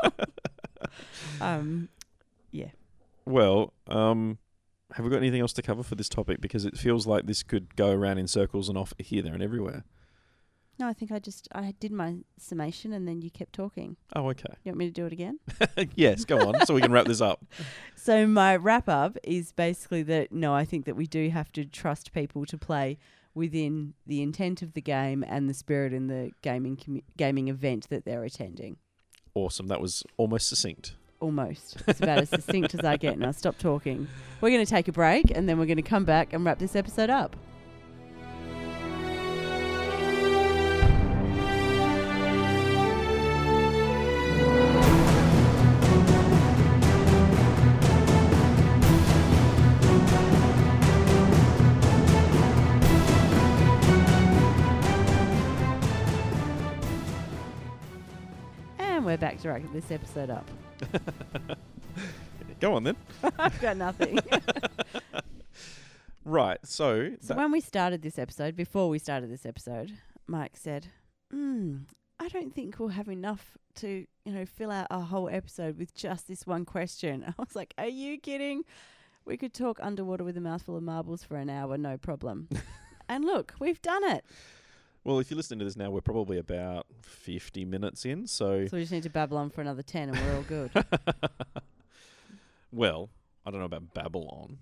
Yeah. Well, have we got anything else to cover for this topic? Because it feels like this could go around in circles and off here, there, and everywhere. No, I think I did my summation and then you kept talking. Oh, okay. You want me to do it again? Yes, go on, so we can wrap this up. So my wrap up is basically that, no, I think that we do have to trust people to play within the intent of the game and the spirit in the gaming event that they're attending. Awesome. That was almost succinct. Almost. It's about as succinct as I get. Now stop talking. We're going to take a break and then we're going to come back and wrap this episode up. And we're back to wrap this episode up. Go on then. I've got nothing. Right, so When we started this episode, before we started this episode, Mike said, I don't think we'll have enough to, fill out a whole episode with just this one question. I was like, are you kidding? We could talk underwater with a mouthful of marbles for an hour, no problem. And look, we've done it. Well, if you're listening to this now, we're probably about 50 minutes in, so So we just need to babble on for another 10 and we're all good. Well, I don't know about babble on.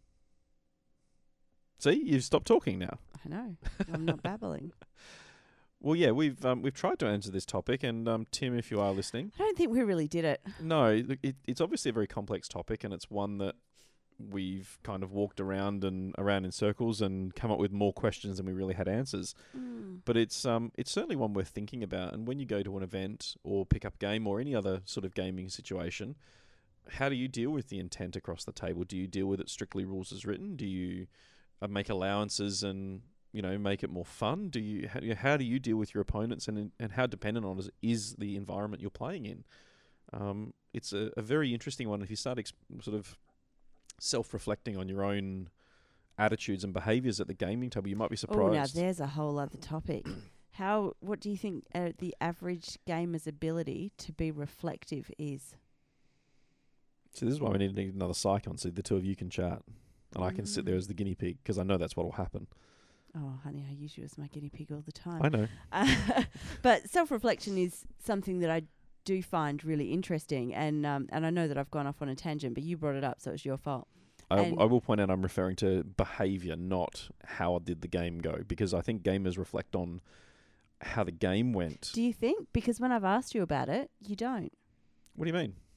See, you've stopped talking now. I know. I'm not babbling. Well, yeah, we've tried to answer this topic, and Tim, if you are listening, I don't think we really did it. no, look, it's obviously a very complex topic, and it's one that we've kind of walked around in circles and come up with more questions than we really had answers. But it's certainly one worth thinking about. And when you go to an event or pick up a game or any other sort of gaming situation, how do you deal with the intent across the table? Do you deal with it strictly rules as written? Do you make allowances and make it more fun? How do you deal with your opponents, and how dependent on is the environment you're playing in? It's a very interesting one. If you start sort of self-reflecting on your own attitudes and behaviours at the gaming table, you might be surprised. Oh, now there's a whole other topic. What do you think the average gamer's ability to be reflective is? So this is why we need another psych on, so the two of you can chat. And I can sit there as the guinea pig, because I know that's what will happen. Oh, honey, I use you as my guinea pig all the time. I know. But self-reflection is something that I do find really interesting, and I know that I've gone off on a tangent, but you brought it up, so it's your fault. I will point out I'm referring to behaviour, not how did the game go, because I think gamers reflect on how the game went. Do you think? Because when I've asked you about it, you don't. What do you mean?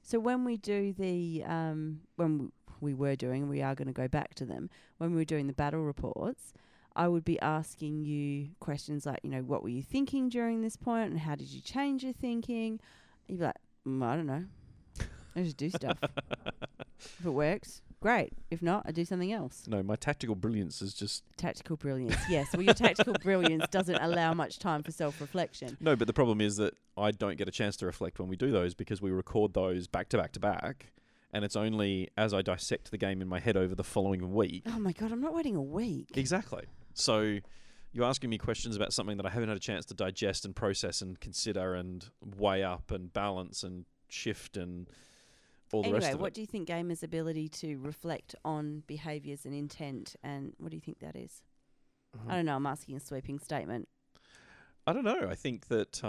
So when we do the we were doing, we are going to go back to them. When we were doing the battle reports, I would be asking you questions like, what were you thinking during this point, and how did you change your thinking? You'd be like, I don't know. I just do stuff. If it works, great. If not, I do something else. No, my tactical brilliance is just... Tactical brilliance, yes. Well, your tactical brilliance doesn't allow much time for self-reflection. No, but the problem is that I don't get a chance to reflect when we do those because we record those back to back to back, and it's only as I dissect the game in my head over the following week. Oh my God, I'm not waiting a week. Exactly. So you're asking me questions about something that I haven't had a chance to digest and process and consider and weigh up and balance and shift and all the rest of it. Anyway, what do you think gamers' ability to reflect on behaviours and intent, and what do you think that is? I don't know, I'm asking a sweeping statement. I don't know. I think that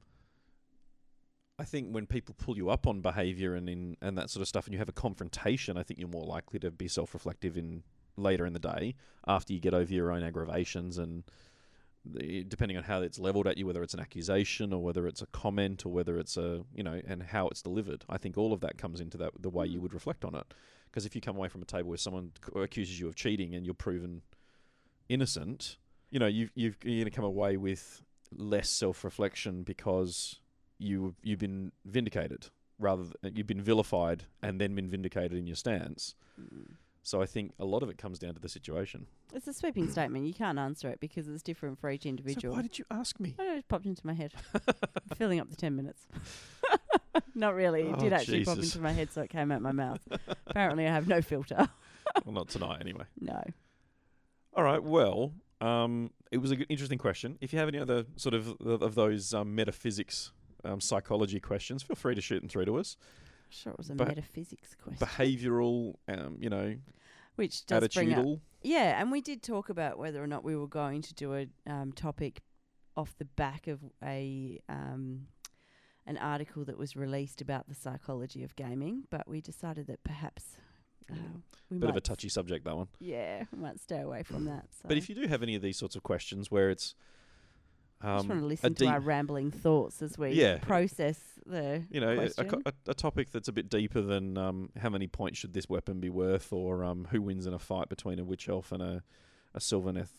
I think when people pull you up on behaviour and that sort of stuff, and you have a confrontation, I think you're more likely to be self-reflective later in the day after you get over your own aggravations and depending on how it's levelled at you, whether it's an accusation or whether it's a comment or whether it's and how it's delivered. I think all of that comes into the way you would reflect on it. Because if you come away from a table where someone accuses you of cheating and you're proven innocent, you're going to come away with less self-reflection because you've been vindicated rather than you've been vilified and then been vindicated in your stance. So I think a lot of it comes down to the situation. It's a sweeping statement. You can't answer it because it's different for each individual. So why did you ask me? I don't know, it popped into my head. Filling up the 10 minutes. Not really. It did actually pop into my head, so it came out my mouth. Apparently I have no filter. Well, not tonight anyway. No. All right, well, it was an interesting question. If you have any other sort of those metaphysics, psychology questions, feel free to shoot them through to us. Sure, it was a metaphysics question. Behavioural, which does attitudinal. bring up... Yeah, and we did talk about whether or not we were going to do a topic off the back of an article that was released about the psychology of gaming, but we decided that perhaps we Bit might... of a touchy subject, that one. Yeah, we might stay away from that. So. But if you do have any of these sorts of questions where it's... I just want to listen to our rambling thoughts as we process the question. A topic that's a bit deeper than how many points should this weapon be worth, or who wins in a fight between a witch elf and a Sylvaneth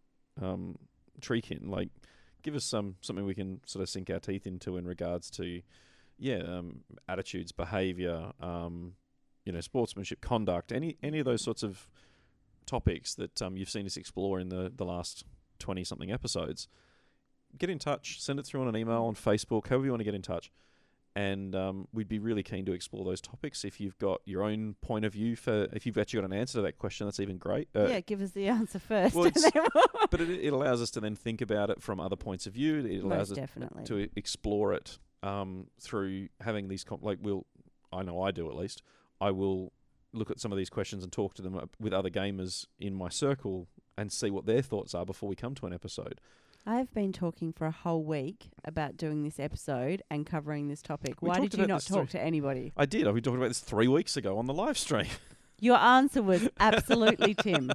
treekin. Like, give us something we can sort of sink our teeth into in regards to, attitudes, behaviour, sportsmanship, conduct, any of those sorts of topics that you've seen us explore in the last 20-something episodes. Get in touch, send it through on an email, on Facebook, however you want to get in touch. And we'd be really keen to explore those topics. If you've got your own point of view, if you've actually got an answer to that question, that's even great. Give us the answer first. Well, but it allows us to then think about it from other points of view. It allows us to explore it through having these... I know I do at least. I will look at some of these questions and talk to them with other gamers in my circle and see what their thoughts are before we come to an episode. I've been talking for a whole week about doing this episode and covering this topic. Why did you not talk to anybody? I did. I've been talking about this 3 weeks ago on the live stream. Your answer was absolutely Tim.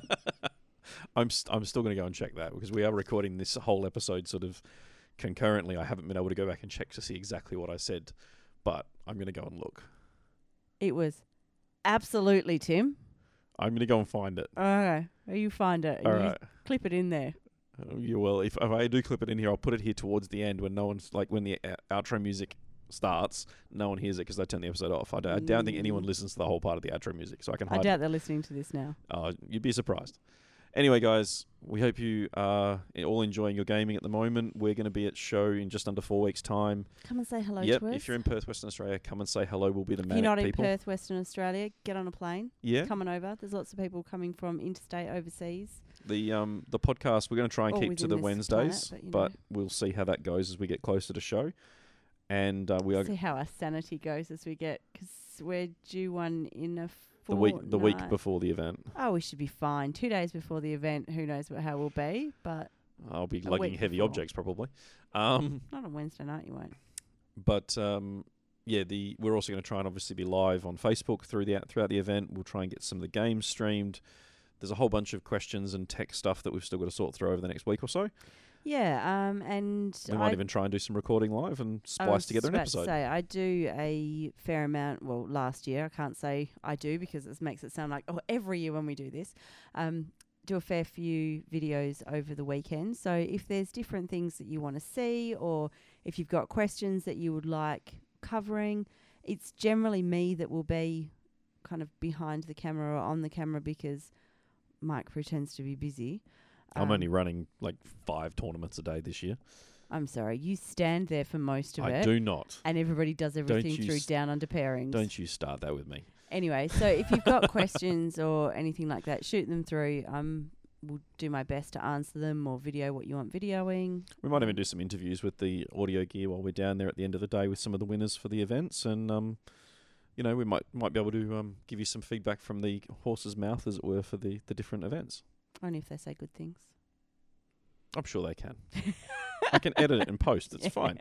I'm still going to go and check that because we are recording this whole episode sort of concurrently. I haven't been able to go back and check to see exactly what I said, but I'm going to go and look. It was absolutely Tim. I'm going to go and find it. Okay. You find it. All you right. Clip it in there. Well, if I do clip it in here, I'll put it here towards the end when no one's when the outro music starts, no one hears it because I turn the episode off. I don't think anyone listens to the whole part of the outro music, so I can hide I doubt they're listening to this now. You'd be surprised. Anyway, guys, we hope you are all enjoying your gaming at the moment. We're going to be at show in just under 4 weeks' time. Come and say hello to us. If you're in Perth, Western Australia, come and say hello. We'll be the manic people. If you're not people. in Perth, Western Australia, get on a plane. Yeah. Coming over. There's lots of people coming from interstate overseas. The podcast, we're going to try and keep to the Wednesdays, but we'll see how that goes as we get closer to show. And we are... See how our sanity goes as we get... Because we're due one in a... The week before the event. Oh, we should be fine. 2 days before the event, who knows how we'll be, but... I'll be lugging heavy objects, probably. Not on Wednesday night, you won't. But, we're also going to try and obviously be live on Facebook throughout the event. We'll try and get some of the games streamed. There's a whole bunch of questions and tech stuff that we've still got to sort through over the next week or so. Yeah, and We might even try and do some recording live and splice together an episode. I do a fair amount. Well, last year I can't say I do because it makes it sound like every year when we do this, do a fair few videos over the weekend. So if there's different things that you want to see, or if you've got questions that you would like covering, it's generally me that will be kind of behind the camera or on the camera because Mike pretends to be busy. I'm only running like 5 tournaments a day this year. I'm sorry, you stand there for most of it. I do not. And everybody does everything through down under pairings. Don't you start that with me. Anyway, so if you've got questions or anything like that, shoot them through. We'll do my best to answer them or video what you want videoing. We might even do some interviews with the audio gear while we're down there at the end of the day with some of the winners for the events. And, we might be able to give you some feedback from the horse's mouth, as it were, for the different events. Only if they say good things. I'm sure they can. I can edit it and post. It's fine.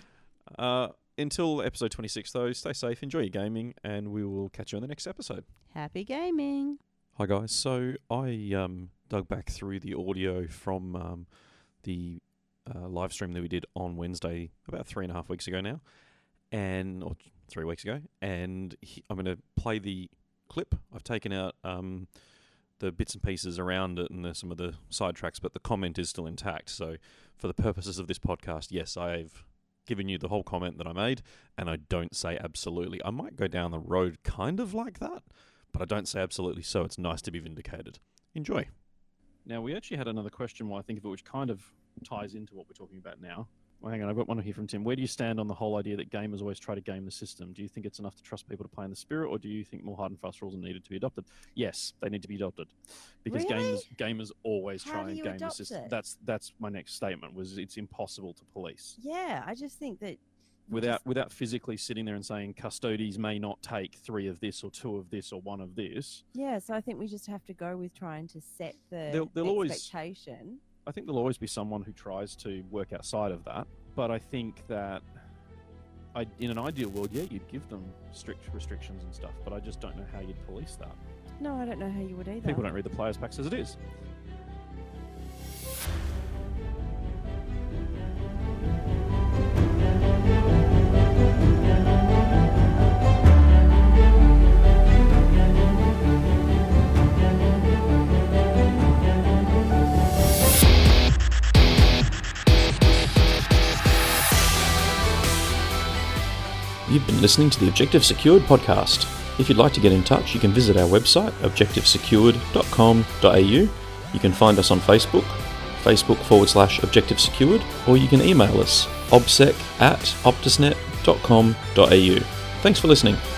Until episode 26, though, stay safe, enjoy your gaming, and we will catch you on the next episode. Happy gaming. Hi, guys. So I dug back through the audio from the live stream that we did on Wednesday about 3.5 weeks ago now, or 3 weeks ago, and I'm going to play the clip. I've taken out the bits and pieces around it and some of the side tracks, but the comment is still intact. So for the purposes of this podcast, yes, I've given you the whole comment that I made, and I don't say absolutely. I might go down the road kind of like that, but I don't say absolutely, so it's nice to be vindicated. Enjoy. Now, we actually had another question while I think of it, which kind of ties into what we're talking about now. Well, hang on, I've got one here from Tim. Where do you stand on the whole idea that gamers always try to game the system? Do you think it's enough to trust people to play in the spirit, or do you think more hard and fast rules are needed to be adopted? Yes, they need to be adopted. Because Really? gamers always How try do and you game the adopt system. it? That's my next statement, was it's impossible to police. Yeah, I just think that Without physically sitting there and saying custodies may not take 3 of this or 2 of this or 1 of this. Yeah, so I think we just have to go with trying to set the They'll always- expectation. I think there'll always be someone who tries to work outside of that, but I think that in an ideal world, yeah, you'd give them strict restrictions and stuff, but I just don't know how you'd police that. No, I don't know how you would either. People don't read the players' packs as it is. You've been listening to the Objective Secured podcast. If you'd like to get in touch, you can visit our website, objectivesecured.com.au. You can find us on Facebook, Facebook.com/Objective Secured, or you can email us, obsec@optusnet.com.au. Thanks for listening.